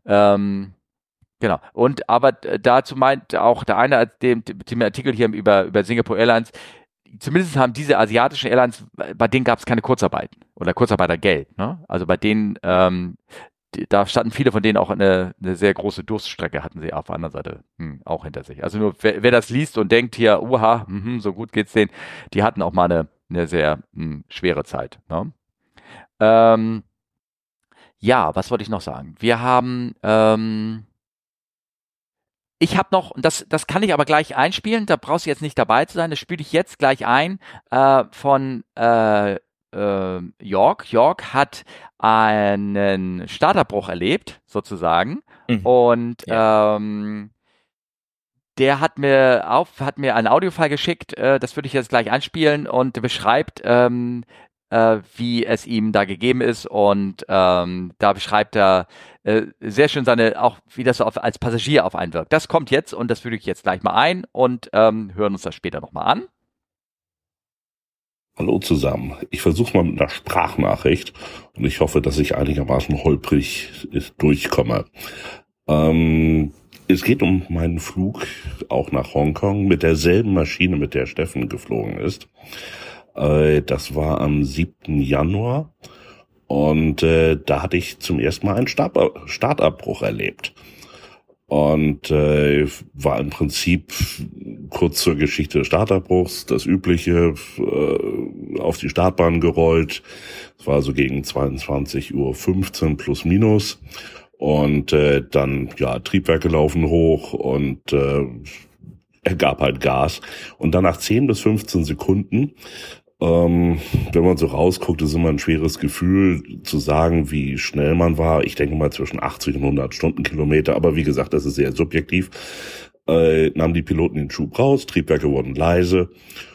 Ähm, genau. Und aber dazu meint auch der eine, dem, dem Artikel hier über, über Singapore Airlines, zumindest haben diese asiatischen Airlines, bei denen gab es keine Kurzarbeiten oder Kurzarbeitergeld. Ne? Also bei denen, ähm, die, da standen viele von denen auch eine, eine sehr große Durststrecke, hatten sie auf der anderen Seite hm, auch hinter sich. Also nur wer, wer das liest und denkt hier, uha, mh, so gut geht's denen, die hatten auch mal eine, eine sehr mh, schwere Zeit. Ne? Ähm, ja, was wollte ich noch sagen? Wir haben ähm, Ich habe noch, das, das kann ich aber gleich einspielen, da brauchst du jetzt nicht dabei zu sein, das spiele ich jetzt gleich ein, äh, von äh, äh, York. York hat einen Starterbruch erlebt, sozusagen, Mhm. und Ja. ähm, der hat mir auf, hat mir ein Audiofile geschickt, äh, das würde ich jetzt gleich einspielen und beschreibt, ähm, äh, wie es ihm da gegeben ist und ähm, da beschreibt er äh, sehr schön seine, auch wie das so auf, als Passagier auf einen wirkt. Das kommt jetzt und das füge ich jetzt gleich mal ein und ähm, hören uns das später nochmal an. Hallo zusammen. Ich versuche mal mit einer Sprachnachricht und ich hoffe, dass ich einigermaßen holprig durchkomme. Ähm, es geht um meinen Flug auch nach Hongkong mit derselben Maschine, mit der Steffen geflogen ist. Äh, das war am siebten Januar und äh, da hatte ich zum ersten Mal einen Start Startabbruch erlebt. Und äh, war im Prinzip kurz zur Geschichte des Startabbruchs das Übliche, äh, auf die Startbahn gerollt. Es war so gegen zweiundzwanzig Uhr fünfzehn plus minus. Und äh, dann, ja, Triebwerke laufen hoch und äh, er gab halt Gas. Und dann nach zehn bis fünfzehn Sekunden, Ähm, wenn man so rausguckt, ist immer ein schweres Gefühl zu sagen, wie schnell man war. Ich denke mal zwischen achtzig und hundert Stundenkilometer, aber wie gesagt, das ist sehr subjektiv. Äh, nahmen die Piloten den Schub raus, Triebwerke wurden leise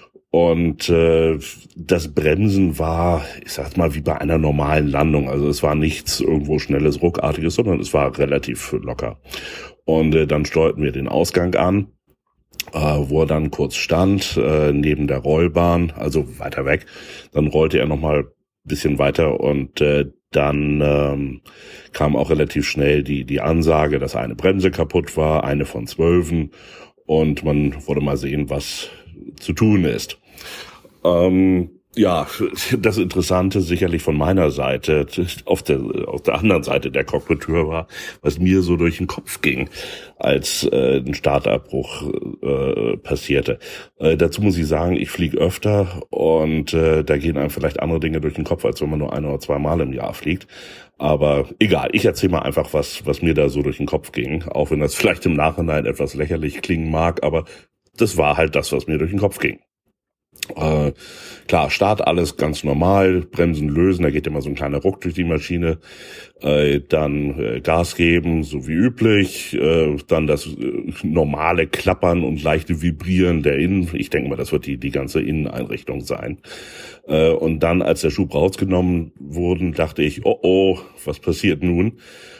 und äh, das Bremsen war, ich sag mal, wie bei einer normalen Landung. Also es war nichts irgendwo Schnelles, Ruckartiges, sondern es war relativ locker. Und äh, dann steuerten wir den Ausgang an, Uh, wo er dann kurz stand, uh, neben der Rollbahn, also weiter weg. Dann rollte er nochmal ein bisschen weiter und uh, dann ähm, kam auch relativ schnell die die Ansage, dass eine Bremse kaputt war, eine von zwölfen, und man wollte mal sehen, was zu tun ist. Ähm, ja, das Interessante sicherlich von meiner Seite, auf der, auf der anderen Seite der Cockpit-Tür war, was mir so durch den Kopf ging, als äh, ein Startabbruch äh, passierte. Äh, dazu muss ich sagen, ich fliege öfter und äh, da gehen einem vielleicht andere Dinge durch den Kopf, als wenn man nur ein oder zwei Mal im Jahr fliegt. Aber egal, ich erzähle mal einfach, was, was mir da so durch den Kopf ging, auch wenn das vielleicht im Nachhinein etwas lächerlich klingen mag, aber das war halt das, was mir durch den Kopf ging. Äh, klar, Start alles ganz normal, Bremsen lösen, da geht immer so ein kleiner Ruck durch die Maschine, äh, dann äh, Gas geben, so wie üblich, äh, dann das äh, normale Klappern und leichte Vibrieren der Innen, ich denke mal, das wird die die ganze Inneneinrichtung sein. Äh, und dann, als der Schub rausgenommen wurde, dachte ich, oh oh, was passiert nun?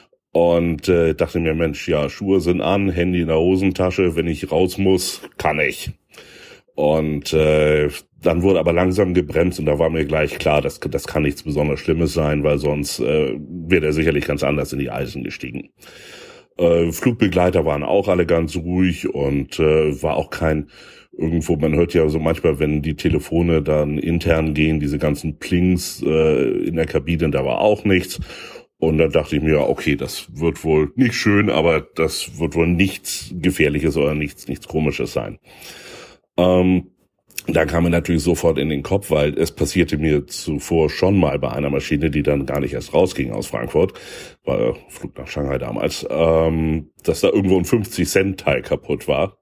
Und äh, dachte mir, Mensch, ja, Schuhe sind an, Handy in der Hosentasche, wenn ich raus muss, kann ich. Und äh, dann wurde aber langsam gebremst und da war mir gleich klar, das, das kann nichts besonders Schlimmes sein, weil sonst äh, wäre er sicherlich ganz anders in die Eisen gestiegen. Äh, Flugbegleiter waren auch alle ganz ruhig und äh, war auch kein irgendwo, man hört ja so manchmal, wenn die Telefone dann intern gehen, diese ganzen Plings äh, in der Kabine, da war auch nichts. Und dann dachte ich mir, okay, das wird wohl nicht schön, aber das wird wohl nichts Gefährliches oder nichts, nichts Komisches sein. Ähm, da kam mir natürlich sofort in den Kopf, weil es passierte mir zuvor schon mal bei einer Maschine, die dann gar nicht erst rausging aus Frankfurt, war Flug nach Shanghai damals, ähm, dass da irgendwo ein fünfzig Cent Teil kaputt war.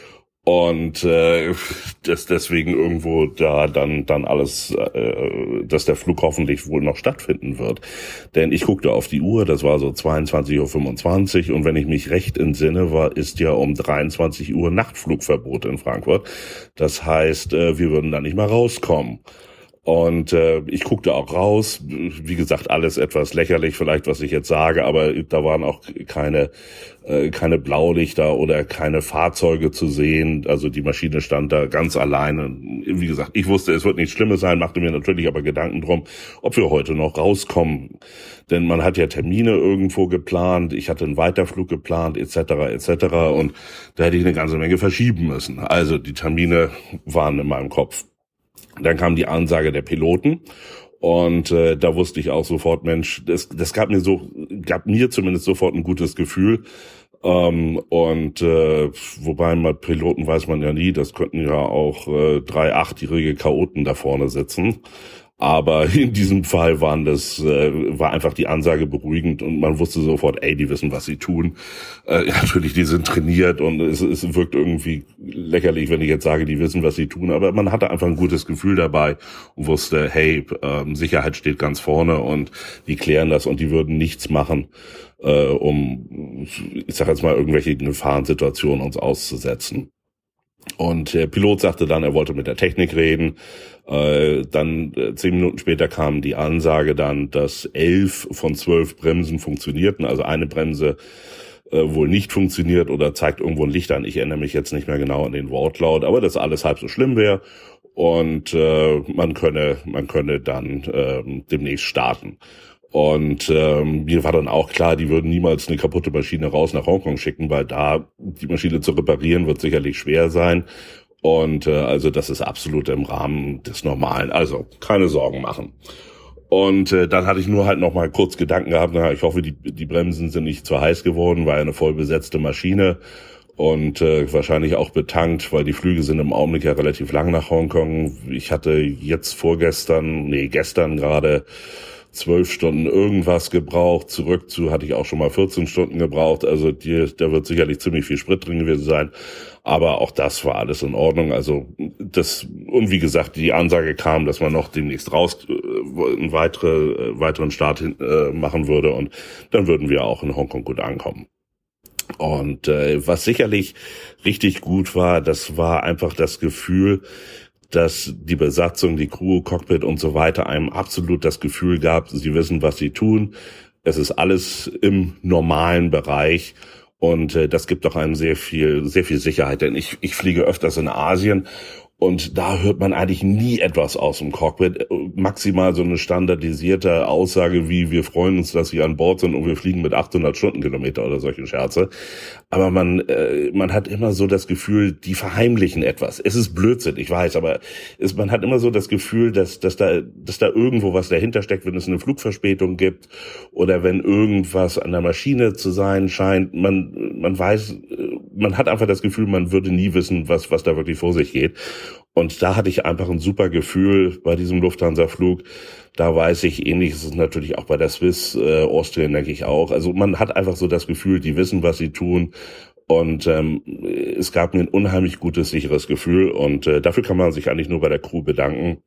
Und äh, das deswegen irgendwo da dann dann alles, äh, dass der Flug hoffentlich wohl noch stattfinden wird. Denn ich guckte auf die Uhr, das war so zweiundzwanzig Uhr fünfundzwanzig und wenn ich mich recht entsinne, war ist ja um dreiundzwanzig Uhr Nachtflugverbot in Frankfurt. Das heißt, äh, wir würden da nicht mal rauskommen. Und äh, ich guckte auch raus, wie gesagt, alles etwas lächerlich vielleicht, was ich jetzt sage, aber da waren auch keine äh, keine Blaulichter oder keine Fahrzeuge zu sehen. Also die Maschine stand da ganz alleine. Wie gesagt, ich wusste, es wird nichts Schlimmes sein, machte mir natürlich aber Gedanken drum, ob wir heute noch rauskommen. Denn man hat ja Termine irgendwo geplant, ich hatte einen Weiterflug geplant, et cetera et cetera. Und da hätte ich eine ganze Menge verschieben müssen. Also die Termine waren in meinem Kopf. Dann kam die Ansage der Piloten und äh, da wusste ich auch sofort, Mensch, das, das gab mir so, gab mir zumindest sofort ein gutes Gefühl. Ähm, und äh, wobei mit Piloten weiß man ja nie, das könnten ja auch äh, drei achtjährige Chaoten da vorne sitzen. Aber in diesem Fall waren das, äh, war einfach die Ansage beruhigend und man wusste sofort, ey, die wissen, was sie tun. Äh, natürlich, die sind trainiert und es, es wirkt irgendwie lächerlich, wenn ich jetzt sage, die wissen, was sie tun. Aber man hatte einfach ein gutes Gefühl dabei und wusste, hey, äh, Sicherheit steht ganz vorne und die klären das und die würden nichts machen, äh, um, ich sag jetzt mal, irgendwelche Gefahrensituationen uns auszusetzen. Und der Pilot sagte dann, er wollte mit der Technik reden. Äh, dann äh, zehn Minuten später kam die Ansage dann, dass elf von zwölf Bremsen funktionierten. Also eine Bremse äh, wohl nicht funktioniert oder zeigt irgendwo ein Licht an. Ich erinnere mich jetzt nicht mehr genau an den Wortlaut, aber dass alles halb so schlimm wäre. Und äh, man könne, man könne dann äh, demnächst starten. Und ähm, mir war dann auch klar, die würden niemals eine kaputte Maschine raus nach Hongkong schicken, weil da die Maschine zu reparieren wird sicherlich schwer sein. Und äh, also das ist absolut im Rahmen des Normalen. Also keine Sorgen machen. Und äh, dann hatte ich nur halt noch mal kurz Gedanken gehabt, na, ich hoffe, die, die Bremsen sind nicht zu heiß geworden, war ja eine voll besetzte Maschine. Und äh, wahrscheinlich auch betankt, weil die Flüge sind im Augenblick ja relativ lang nach Hongkong. Ich hatte jetzt vorgestern, nee, gestern gerade zwölf Stunden irgendwas gebraucht. Zurück zu hatte ich auch schon mal vierzehn Stunden gebraucht. Also die, da wird sicherlich ziemlich viel Sprit drin gewesen sein. Aber auch das war alles in Ordnung. Also das, und wie gesagt, die Ansage kam, dass man noch demnächst raus äh, einen weitere, äh, weiteren Start hin, äh, machen würde. Und dann würden wir auch in Hongkong gut ankommen. Und äh, was sicherlich richtig gut war, das war einfach das Gefühl, dass die Besatzung, die Crew, Cockpit und so weiter einem absolut das Gefühl gab, sie wissen, was sie tun. Es ist alles im normalen Bereich und äh, das gibt auch einem sehr viel, sehr viel Sicherheit. Denn ich, ich fliege öfters in Asien und da hört man eigentlich nie etwas aus dem Cockpit. Maximal so eine standardisierte Aussage wie, wir freuen uns, dass Sie an Bord sind und wir fliegen mit achthundert Stundenkilometer oder solche Scherze. Aber man äh, man hat immer so das Gefühl, die verheimlichen etwas. Es ist Blödsinn, ich weiß, aber es, man hat immer so das Gefühl, dass dass da dass da irgendwo was dahinter steckt, wenn es eine Flugverspätung gibt oder wenn irgendwas an der Maschine zu sein scheint. Man man weiß, man hat einfach das Gefühl, man würde nie wissen, was was da wirklich vor sich geht. Und da hatte ich einfach ein super Gefühl bei diesem Lufthansa-Flug. Da weiß ich, ähnlich ist es natürlich auch bei der Swiss, äh, Austrian denke ich auch. Also man hat einfach so das Gefühl, die wissen, was sie tun. Und ähm, es gab mir ein unheimlich gutes, sicheres Gefühl. Und äh, dafür kann man sich eigentlich nur bei der Crew bedanken.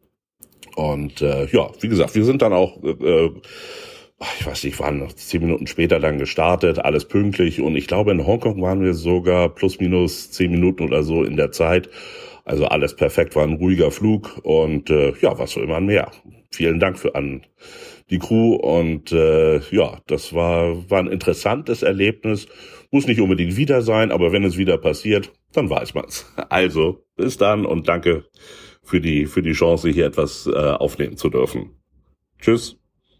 Und äh, ja, wie gesagt, wir sind dann auch, äh, ich weiß nicht, waren noch zehn Minuten später dann gestartet, alles pünktlich. Und ich glaube, in Hongkong waren wir sogar plus minus zehn Minuten oder so in der Zeit. Also alles perfekt, war ein ruhiger Flug und äh, ja, was soll man mehr. Vielen Dank für an die Crew und äh, ja, das war war ein interessantes Erlebnis. Muss nicht unbedingt wieder sein, aber wenn es wieder passiert, dann weiß man's. Also bis dann und danke für die für die Chance, hier etwas äh, aufnehmen zu dürfen. Tschüss.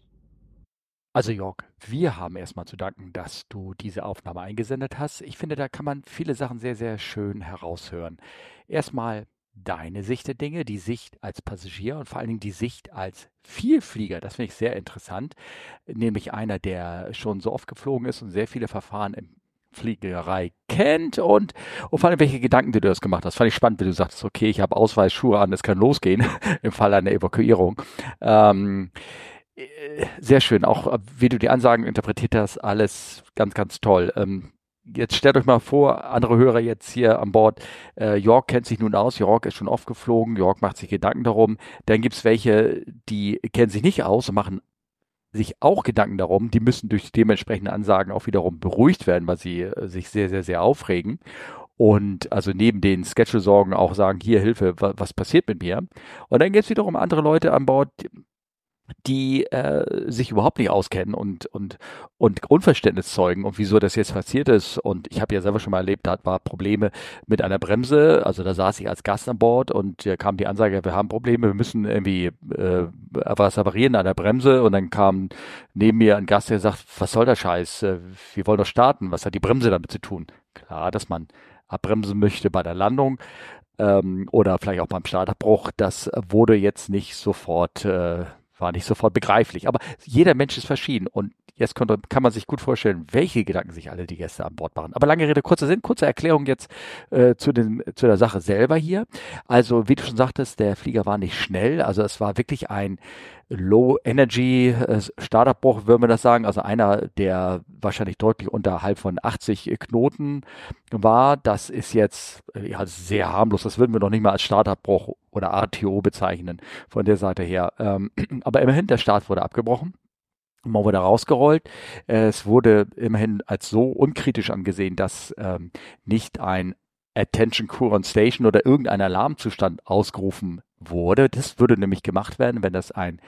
Also Jörg, wir haben erstmal zu danken, dass du diese Aufnahme eingesendet hast. Ich finde, da kann man viele Sachen sehr, sehr schön heraushören. Erstmal deine Sicht der Dinge, die Sicht als Passagier und vor allen Dingen die Sicht als Vielflieger. Das finde ich sehr interessant. Nämlich einer, der schon so oft geflogen ist und sehr viele Verfahren im Fliegerei kennt und, und vor allem welche Gedanken du dir das gemacht hast. Fand ich spannend, wie du sagtest, okay, ich habe Ausweis, Schuhe an, es kann losgehen im Fall einer Evakuierung. Ähm, Sehr schön, auch wie du die Ansagen interpretiert hast, alles ganz, ganz toll. Ähm, jetzt stellt euch mal vor, andere Hörer jetzt hier an Bord, äh, Jörg kennt sich nun aus, Jörg ist schon oft geflogen, Jörg macht sich Gedanken darum. Dann gibt es welche, die kennen sich nicht aus und machen sich auch Gedanken darum, die müssen durch dementsprechende Ansagen auch wiederum beruhigt werden, weil sie äh, sich sehr, sehr, sehr aufregen. und also neben den Schedule-Sorgen auch sagen, hier Hilfe, wa- was passiert mit mir? Und dann gibt es wiederum andere Leute an Bord, die äh, sich überhaupt nicht auskennen und und und Unverständnis zeugen und wieso das jetzt passiert ist. Und ich habe ja selber schon mal erlebt, da war Probleme mit einer Bremse. Also da saß ich als Gast an Bord und da kam die Ansage, wir haben Probleme, wir müssen irgendwie äh, was reparieren an der Bremse. Und dann kam neben mir ein Gast, der sagt, was soll der Scheiß? Äh, Wir wollen doch starten. Was hat die Bremse damit zu tun? Klar, dass man abbremsen möchte bei der Landung ähm, oder vielleicht auch beim Startabbruch. Das wurde jetzt nicht sofort äh, war nicht sofort begreiflich. Aber jeder Mensch ist verschieden und jetzt konnte, kann man sich gut vorstellen, welche Gedanken sich alle die Gäste an Bord machen. Aber lange Rede, kurzer Sinn, kurze Erklärung jetzt äh, zu, den, zu der Sache selber hier. Also wie du schon sagtest, der Flieger war nicht schnell. Also es war wirklich ein Low-Energy-Startabbruch, würden wir das sagen. Also einer, der wahrscheinlich deutlich unterhalb von achtzig Knoten war. Das ist jetzt äh, ja, sehr harmlos. Das würden wir noch nicht mal als Startabbruch oder R T O bezeichnen von der Seite her. Ähm, aber immerhin, der Start wurde abgebrochen. Man wurde rausgerollt. Es wurde immerhin als so unkritisch angesehen, dass ähm, nicht ein Attention Crew on Station oder irgendein Alarmzustand ausgerufen wurde. Das würde nämlich gemacht werden, wenn das ein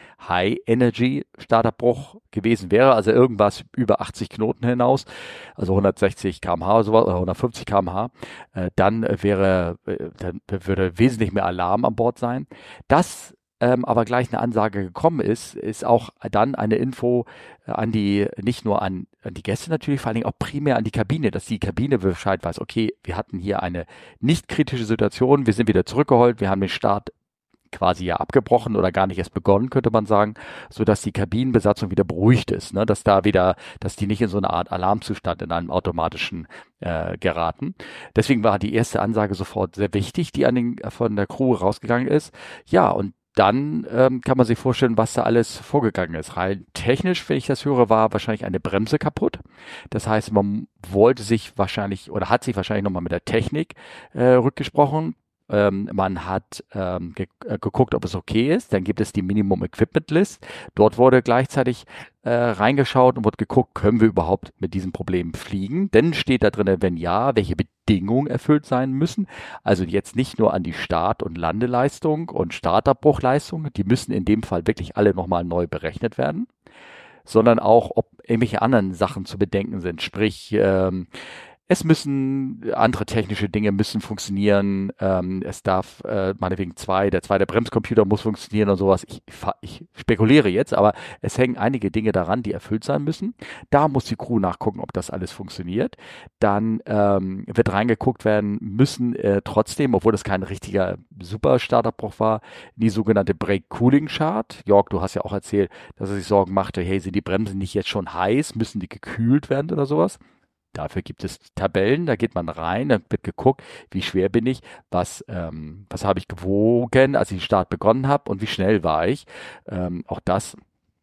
High-Energy-Startabbruch gewesen wäre, also irgendwas über achtzig Knoten hinaus, also hundertsechzig Kilometer pro Stunde oder hundertfünfzig Kilometer pro Stunde, äh, dann wäre, äh, dann würde wesentlich mehr Alarm an Bord sein. Das ähm, aber gleich eine Ansage gekommen ist, ist auch dann eine Info äh, an die, nicht nur an, an die Gäste natürlich, vor allen Dingen auch primär an die Kabine, dass die Kabine Bescheid weiß, okay, wir hatten hier eine nicht kritische Situation, wir sind wieder zurückgeholt, wir haben den Start quasi ja abgebrochen oder gar nicht erst begonnen, könnte man sagen, so dass die Kabinenbesatzung wieder beruhigt ist, ne? Dass da wieder, dass die nicht in so eine Art Alarmzustand in einem automatischen äh, geraten. Deswegen war die erste Ansage sofort sehr wichtig, die an den, von der Crew rausgegangen ist. Ja, und dann ähm, kann man sich vorstellen, was da alles vorgegangen ist. Rein technisch, wenn ich das höre, war wahrscheinlich eine Bremse kaputt. Das heißt, man wollte sich wahrscheinlich oder hat sich wahrscheinlich nochmal mit der Technik äh, rückgesprochen. Ähm, man hat ähm, ge äh, geguckt, ob es okay ist. Dann gibt es die Minimum Equipment List. Dort wurde gleichzeitig äh, reingeschaut und wurde geguckt, können wir überhaupt mit diesem Problem fliegen? Denn steht da drin, wenn ja, welche Bedingungen erfüllt sein müssen. Also jetzt nicht nur an die Start- und Landeleistung und Startabbruchleistung, die müssen in dem Fall wirklich alle nochmal neu berechnet werden, sondern auch, ob irgendwelche anderen Sachen zu bedenken sind. Sprich, ähm, es müssen andere technische Dinge müssen funktionieren. Ähm, es darf äh, meinetwegen zwei, der zweite Bremscomputer muss funktionieren und sowas. Ich, ich spekuliere jetzt, aber es hängen einige Dinge daran, die erfüllt sein müssen. Da muss die Crew nachgucken, ob das alles funktioniert. Dann ähm, wird reingeguckt werden müssen, äh, trotzdem, obwohl das kein richtiger super Startabbruch war, die sogenannte Brake Cooling Chart. Jörg, du hast ja auch erzählt, dass er sich Sorgen machte, hey, sind die Bremsen nicht jetzt schon heiß? Müssen die gekühlt werden oder sowas? Dafür gibt es Tabellen, da geht man rein, dann wird geguckt, wie schwer bin ich, was, ähm, was habe ich gewogen, als ich den Start begonnen habe und wie schnell war ich. Ähm, auch das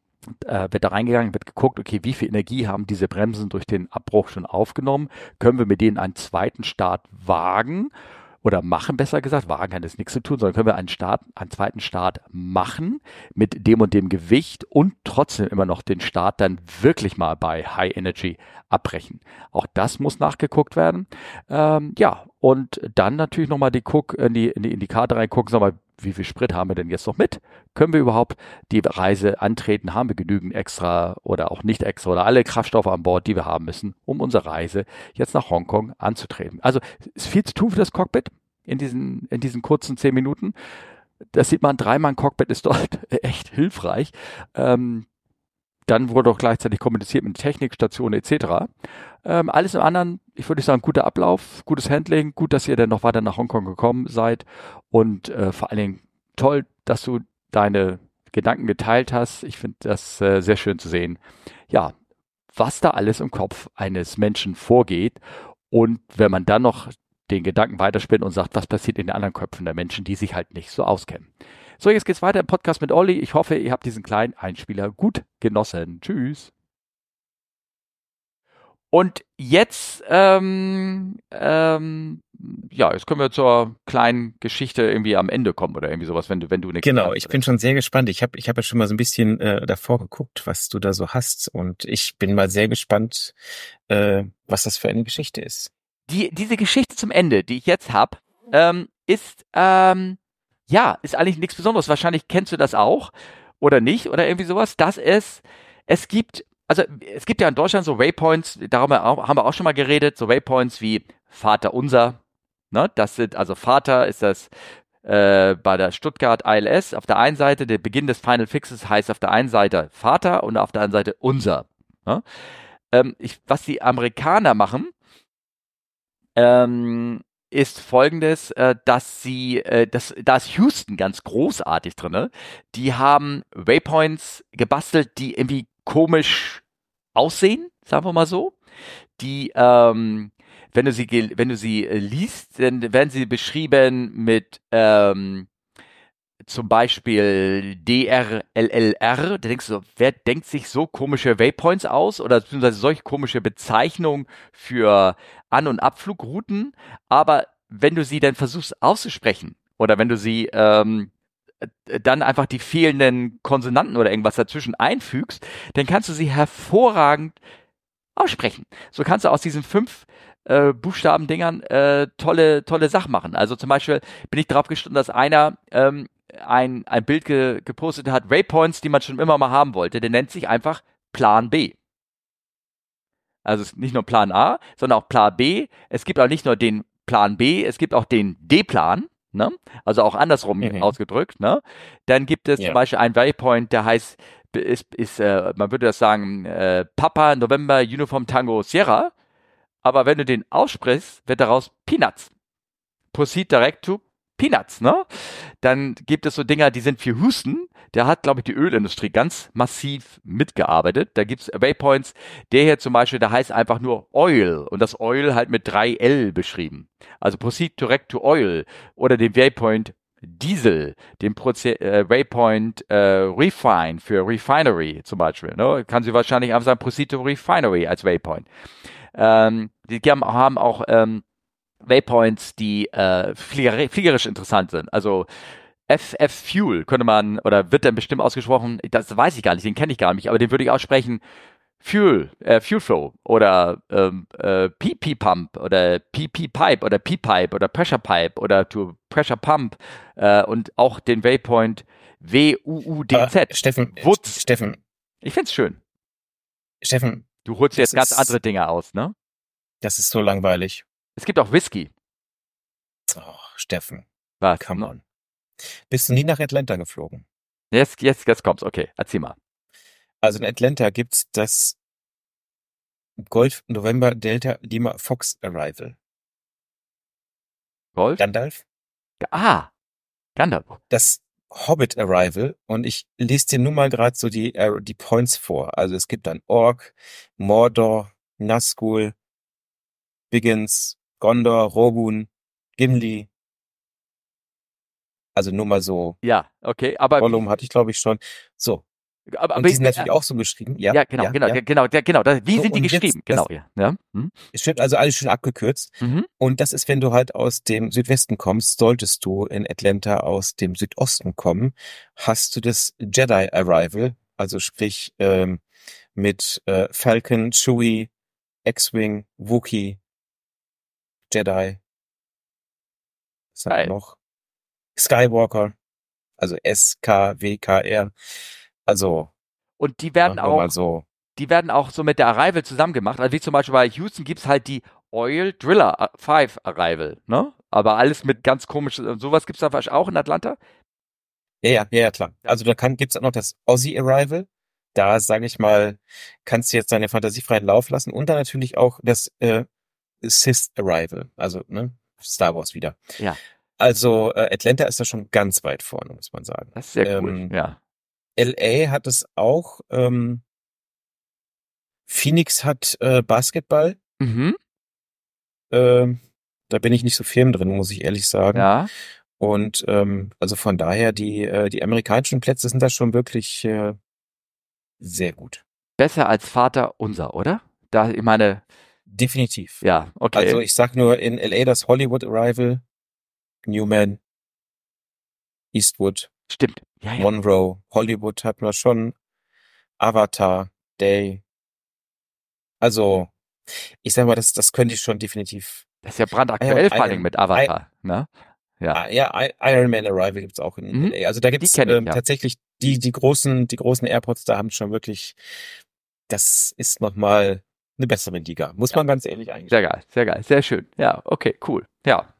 äh, wird da reingegangen, wird geguckt, okay, wie viel Energie haben diese Bremsen durch den Abbruch schon aufgenommen? Können wir mit denen einen zweiten Start wagen? Oder machen, besser gesagt, wagen hat jetzt nichts zu tun, sondern können wir einen Start, einen zweiten Start machen mit dem und dem Gewicht und trotzdem immer noch den Start dann wirklich mal bei High Energy abbrechen. Auch das muss nachgeguckt werden. Ähm, ja, und dann natürlich nochmal die Guck, in die, in die, in die Karte reingucken, sag mal, wie viel Sprit haben wir denn jetzt noch mit? Können wir überhaupt die Reise antreten? Haben wir genügend extra oder auch nicht extra oder alle Kraftstoffe an Bord, die wir haben müssen, um unsere Reise jetzt nach Hongkong anzutreten? Also es ist viel zu tun für das Cockpit in diesen, in diesen kurzen zehn Minuten. Das sieht man, dreimal Cockpit ist dort echt hilfreich. Ähm, Dann wurde auch gleichzeitig kommuniziert mit Technikstationen et cetera. Ähm, alles im anderen, ich würde sagen, guter Ablauf, gutes Handling, gut, dass ihr dann noch weiter nach Hongkong gekommen seid und äh, vor allen Dingen toll, dass du deine Gedanken geteilt hast. Ich finde das äh, sehr schön zu sehen. Ja, was da alles im Kopf eines Menschen vorgeht und wenn man dann noch den Gedanken weiterspinnt und sagt, was passiert in den anderen Köpfen der Menschen, die sich halt nicht so auskennen. So, jetzt geht's weiter im Podcast mit Olli. Ich hoffe, ihr habt diesen kleinen Einspieler gut genossen. Tschüss. Und jetzt, ähm, ähm, ja, jetzt können wir zur kleinen Geschichte irgendwie am Ende kommen oder irgendwie sowas, wenn du, wenn du eine Genau, ich bin schon sehr gespannt. Ich habe ich hab ja schon mal so ein bisschen äh, davor geguckt, was du da so hast und ich bin mal sehr gespannt, äh, was das für eine Geschichte ist. die, diese Geschichte zum Ende, die ich jetzt habe, ähm, ist, ähm, ja, ist eigentlich nichts Besonderes. Wahrscheinlich kennst du das auch oder nicht oder irgendwie sowas. Das ist, es gibt, also es gibt ja in Deutschland so Waypoints, darüber auch, haben wir auch schon mal geredet, so Waypoints wie Vater unser, ne? Das sind, also Vater ist das äh, bei der Stuttgart I L S auf der einen Seite, der Beginn des Final Fixes heißt auf der einen Seite Vater und auf der anderen Seite unser. Ne? Ähm, ich, was die Amerikaner machen, ähm, ist folgendes, äh, dass sie, äh, das, da ist Houston ganz großartig drinne. Die haben Waypoints gebastelt, die irgendwie komisch aussehen, sagen wir mal so. Die, ähm, wenn du sie, gel- wenn du sie äh, liest, dann werden sie beschrieben mit ähm, zum Beispiel D R L L R. Da denkst du so, wer denkt sich so komische Waypoints aus oder beziehungsweise solche komische Bezeichnungen für An- und Abflugrouten? Aber wenn du sie dann versuchst auszusprechen oder wenn du sie ähm, äh, dann einfach die fehlenden Konsonanten oder irgendwas dazwischen einfügst, dann kannst du sie hervorragend aussprechen. So kannst du aus diesen fünf äh, Buchstabendingern äh, tolle, tolle Sachen machen. Also zum Beispiel bin ich drauf gestoßen, dass einer ähm, ein, ein Bild ge gepostet hat, Waypoints, die man schon immer mal haben wollte. Der nennt sich einfach Plan B. Also es ist nicht nur Plan A, sondern auch Plan B. Es gibt auch nicht nur den Plan B, es gibt auch den D-Plan. Ne? Also auch andersrum Mhm. ausgedrückt. Ne? Dann gibt es Ja. zum Beispiel einen Waypoint, der heißt, ist, ist äh, man würde das sagen, äh, Papa November Uniform Tango Sierra. Aber wenn du den aussprichst, wird daraus Peanuts. Proceed direct to Peanuts, ne? Dann gibt es so Dinger, die sind für Houston. Da hat, glaube ich, die Ölindustrie ganz massiv mitgearbeitet. Da gibt's Waypoints. Der hier zum Beispiel, der heißt einfach nur Oil und das Oil halt mit drei L beschrieben. Also Proceed direct to Oil oder den Waypoint Diesel, den Proze äh, Waypoint äh, Refine für Refinery zum Beispiel. Ne? Kann sie wahrscheinlich einfach sagen Proceed to Refinery als Waypoint. Ähm, die haben, haben auch ähm, Waypoints, die äh, flieger fliegerisch interessant sind. Also F F Fuel könnte man, oder wird dann bestimmt ausgesprochen, das weiß ich gar nicht, den kenne ich gar nicht, aber den würde ich aussprechen, Fuel, äh, Fuel Flow oder ähm, äh, P P Pump oder P P Pipe oder P Pipe oder Pressure Pipe oder to Pressure Pump äh, und auch den Waypoint W U U D Z. Aber Steffen, Wutz. Steffen, Ich find's schön. Steffen, Du holst das jetzt ganz ist- andere Dinge aus, ne? das ist so langweilig. Es gibt auch Whisky. Oh, Steffen, Was? come ne? on. Bist du nie nach Atlanta geflogen? Jetzt, jetzt, jetzt kommt's. Okay, erzähl mal. Also in Atlanta gibt's das Golf November Delta Lima Fox Arrival. Golf? Gandalf? Ah, Gandalf. Das Hobbit Arrival, und ich lese dir nun mal gerade so die, äh, die Points vor. Also es gibt dann Ork, Mordor, Nazgul, Biggins, Gondor, Rogun, Gimli. Also nur mal so. Ja, okay, aber Gollum hatte ich, glaube ich, schon. So. aber, Und aber die sind natürlich auch so geschrieben. Ja, ja, genau, ja, genau, ja. genau, ja, genau. Da, wie So, sind die und jetzt geschrieben? das- Genau, ja. ja. Hm? Es wird also alles schön abgekürzt. Mhm. Und das ist, wenn du halt aus dem Südwesten kommst, solltest du in Atlanta aus dem Südosten kommen, hast du das Jedi Arrival, also sprich ähm, mit äh, Falcon, Chewie, X-Wing, Wookiee, Jedi, was haben wir Geil. noch? Skywalker, also S K W K R, also Und die werden ja, nur auch, mal so. die werden auch so mit der Arrival zusammen gemacht. Also wie zum Beispiel bei Houston gibt's halt die Oil Driller fünf Arrival, ne? Aber alles mit ganz komisch, sowas gibt's da wahrscheinlich auch in Atlanta? Ja, ja, ja, ja, klar. Also da kann, gibt's auch noch das Aussie Arrival. Da, sage ich mal, kannst du jetzt deine Fantasie freien Lauf lassen. Und dann natürlich auch das äh, Sith Arrival, also ne, Star Wars wieder. Ja. Also äh, Atlanta ist da schon ganz weit vorne, muss man sagen. Das ist sehr cool, Ähm, ja. L A hat es auch. Ähm, Phoenix hat äh, Basketball. Mhm. Ähm, da bin ich nicht so firm drin, muss ich ehrlich sagen. Ja. Und ähm, also von daher, die, äh, die amerikanischen Plätze sind da schon wirklich äh, sehr gut. Besser als Vater unser, oder? Da, ich meine, Definitiv. ja, okay. Also ich sag nur in L A das Hollywood Arrival, Newman, Eastwood, Stimmt. Ja, ja. Monroe, Hollywood hatten wir schon, Avatar, Day. Also ich sag mal, das, das könnte ich schon definitiv Das ist ja brandaktuell, Iron- vor allen Dingen mit Avatar, ne? Ja. Ah, ja, I- Iron Man Arrival gibt's auch in Mhm. L A. Also da gibt's Die kenn ich, ähm, ja. tatsächlich die die großen die großen Airports, da haben schon wirklich, das ist nochmal eine bessere Liga, muss man ganz ehrlich eigentlich. Sehr geil, sehr geil, sehr schön. Ja, okay, cool. Ja.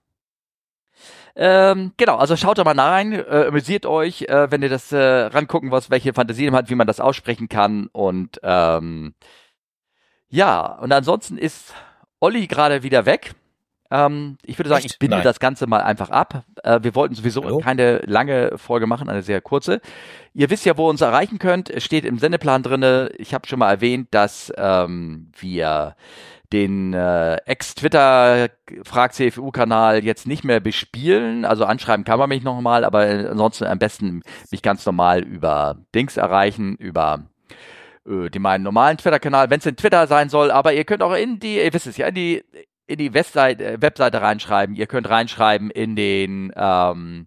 Ähm, genau, also schaut da mal rein, äh, amüsiert euch, äh, wenn ihr das äh, rangucken wollt, welche Fantasien man hat, wie man das aussprechen kann. Und ähm, ja, und ansonsten ist Olli gerade wieder weg. Ähm, ich würde sagen, Echt? ich binde Nein. das Ganze mal einfach ab. Äh, wir wollten sowieso Hallo? keine lange Folge machen, eine sehr kurze. Ihr wisst ja, wo ihr uns erreichen könnt. Es steht im Sendeplan drinne. Ich habe schon mal erwähnt, dass ähm, wir den äh, Ex-Twitter-Frag-C F U-Kanal jetzt nicht mehr bespielen. Also anschreiben kann man mich nochmal, aber ansonsten am besten mich ganz normal über Dings erreichen, über äh, den meinen normalen Twitter-Kanal, wenn es in Twitter sein soll. Aber ihr könnt auch in die, ihr wisst es ja, in die in die Webseite, äh, Webseite reinschreiben. Ihr könnt reinschreiben in den ähm,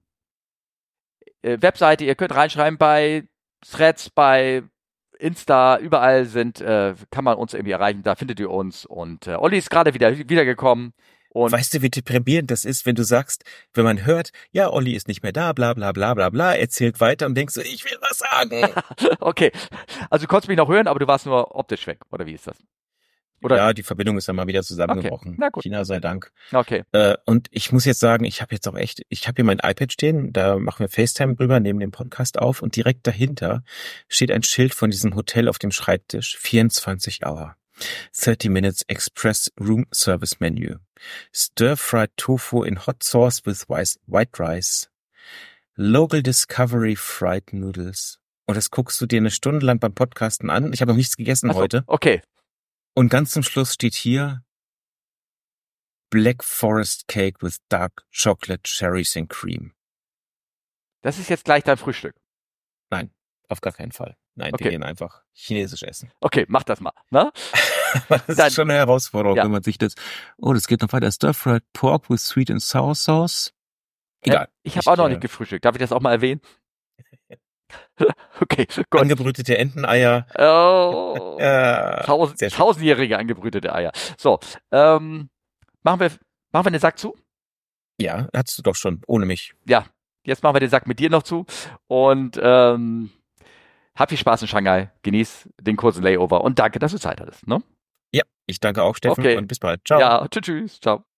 äh, Webseite, ihr könnt reinschreiben bei Threads, bei Insta, überall sind, äh, kann man uns irgendwie erreichen, da findet ihr uns. Und äh, Olli ist gerade wieder wiedergekommen. Und Weißt du, wie deprimierend das ist, wenn du sagst, wenn man hört, ja, Olli ist nicht mehr da, bla bla bla bla bla, erzählt weiter und denkst so, ich will was sagen. okay, also du konntest mich noch hören, aber du warst nur optisch weg, oder wie ist das? Oder? Ja, die Verbindung ist dann mal wieder zusammengebrochen. Okay, na gut. China sei Dank. Okay. Äh, und ich muss jetzt sagen, ich habe jetzt auch echt, ich habe hier mein iPad stehen, da machen wir FaceTime drüber, nehmen den Podcast auf und direkt dahinter steht ein Schild von diesem Hotel auf dem Schreibtisch, vierundzwanzig Hour, thirty minutes Express Room Service Menu, Stir-Fried Tofu in Hot Sauce with White Rice, Local Discovery Fried Noodles. Und das guckst du dir eine Stunde lang beim Podcasten an. Ich habe noch nichts gegessen Ach so, heute. okay. Und ganz zum Schluss steht hier Black Forest Cake with Dark Chocolate Cherries and Cream. Das ist jetzt gleich dein Frühstück. Nein, auf gar keinen Fall. Nein, Okay. wir gehen einfach chinesisch essen. Okay, mach das mal, ne? Das ist Dann- schon eine Herausforderung, Ja. wenn man sich das... Oh, das geht noch weiter. Stir-Fried Pork with Sweet and Sour Sauce. Egal. Äh, ich habe auch noch äh, nicht gefrühstückt. Darf ich das auch mal erwähnen? okay, gut. Angebrütete Enteneier. Oh. Äh, Tausend, sehr schön. tausendjährige angebrütete Eier. So, ähm, machen wir, machen wir den Sack zu? Ja, hattest du doch schon, ohne mich. Ja, jetzt machen wir den Sack mit dir noch zu und ähm, hab viel Spaß in Shanghai, genieß den kurzen Layover und danke, dass du Zeit hattest. Ne? Ja, ich danke auch, Steffen, Okay. und bis bald. Ciao. Ja, tschüss, tschüss, ciao.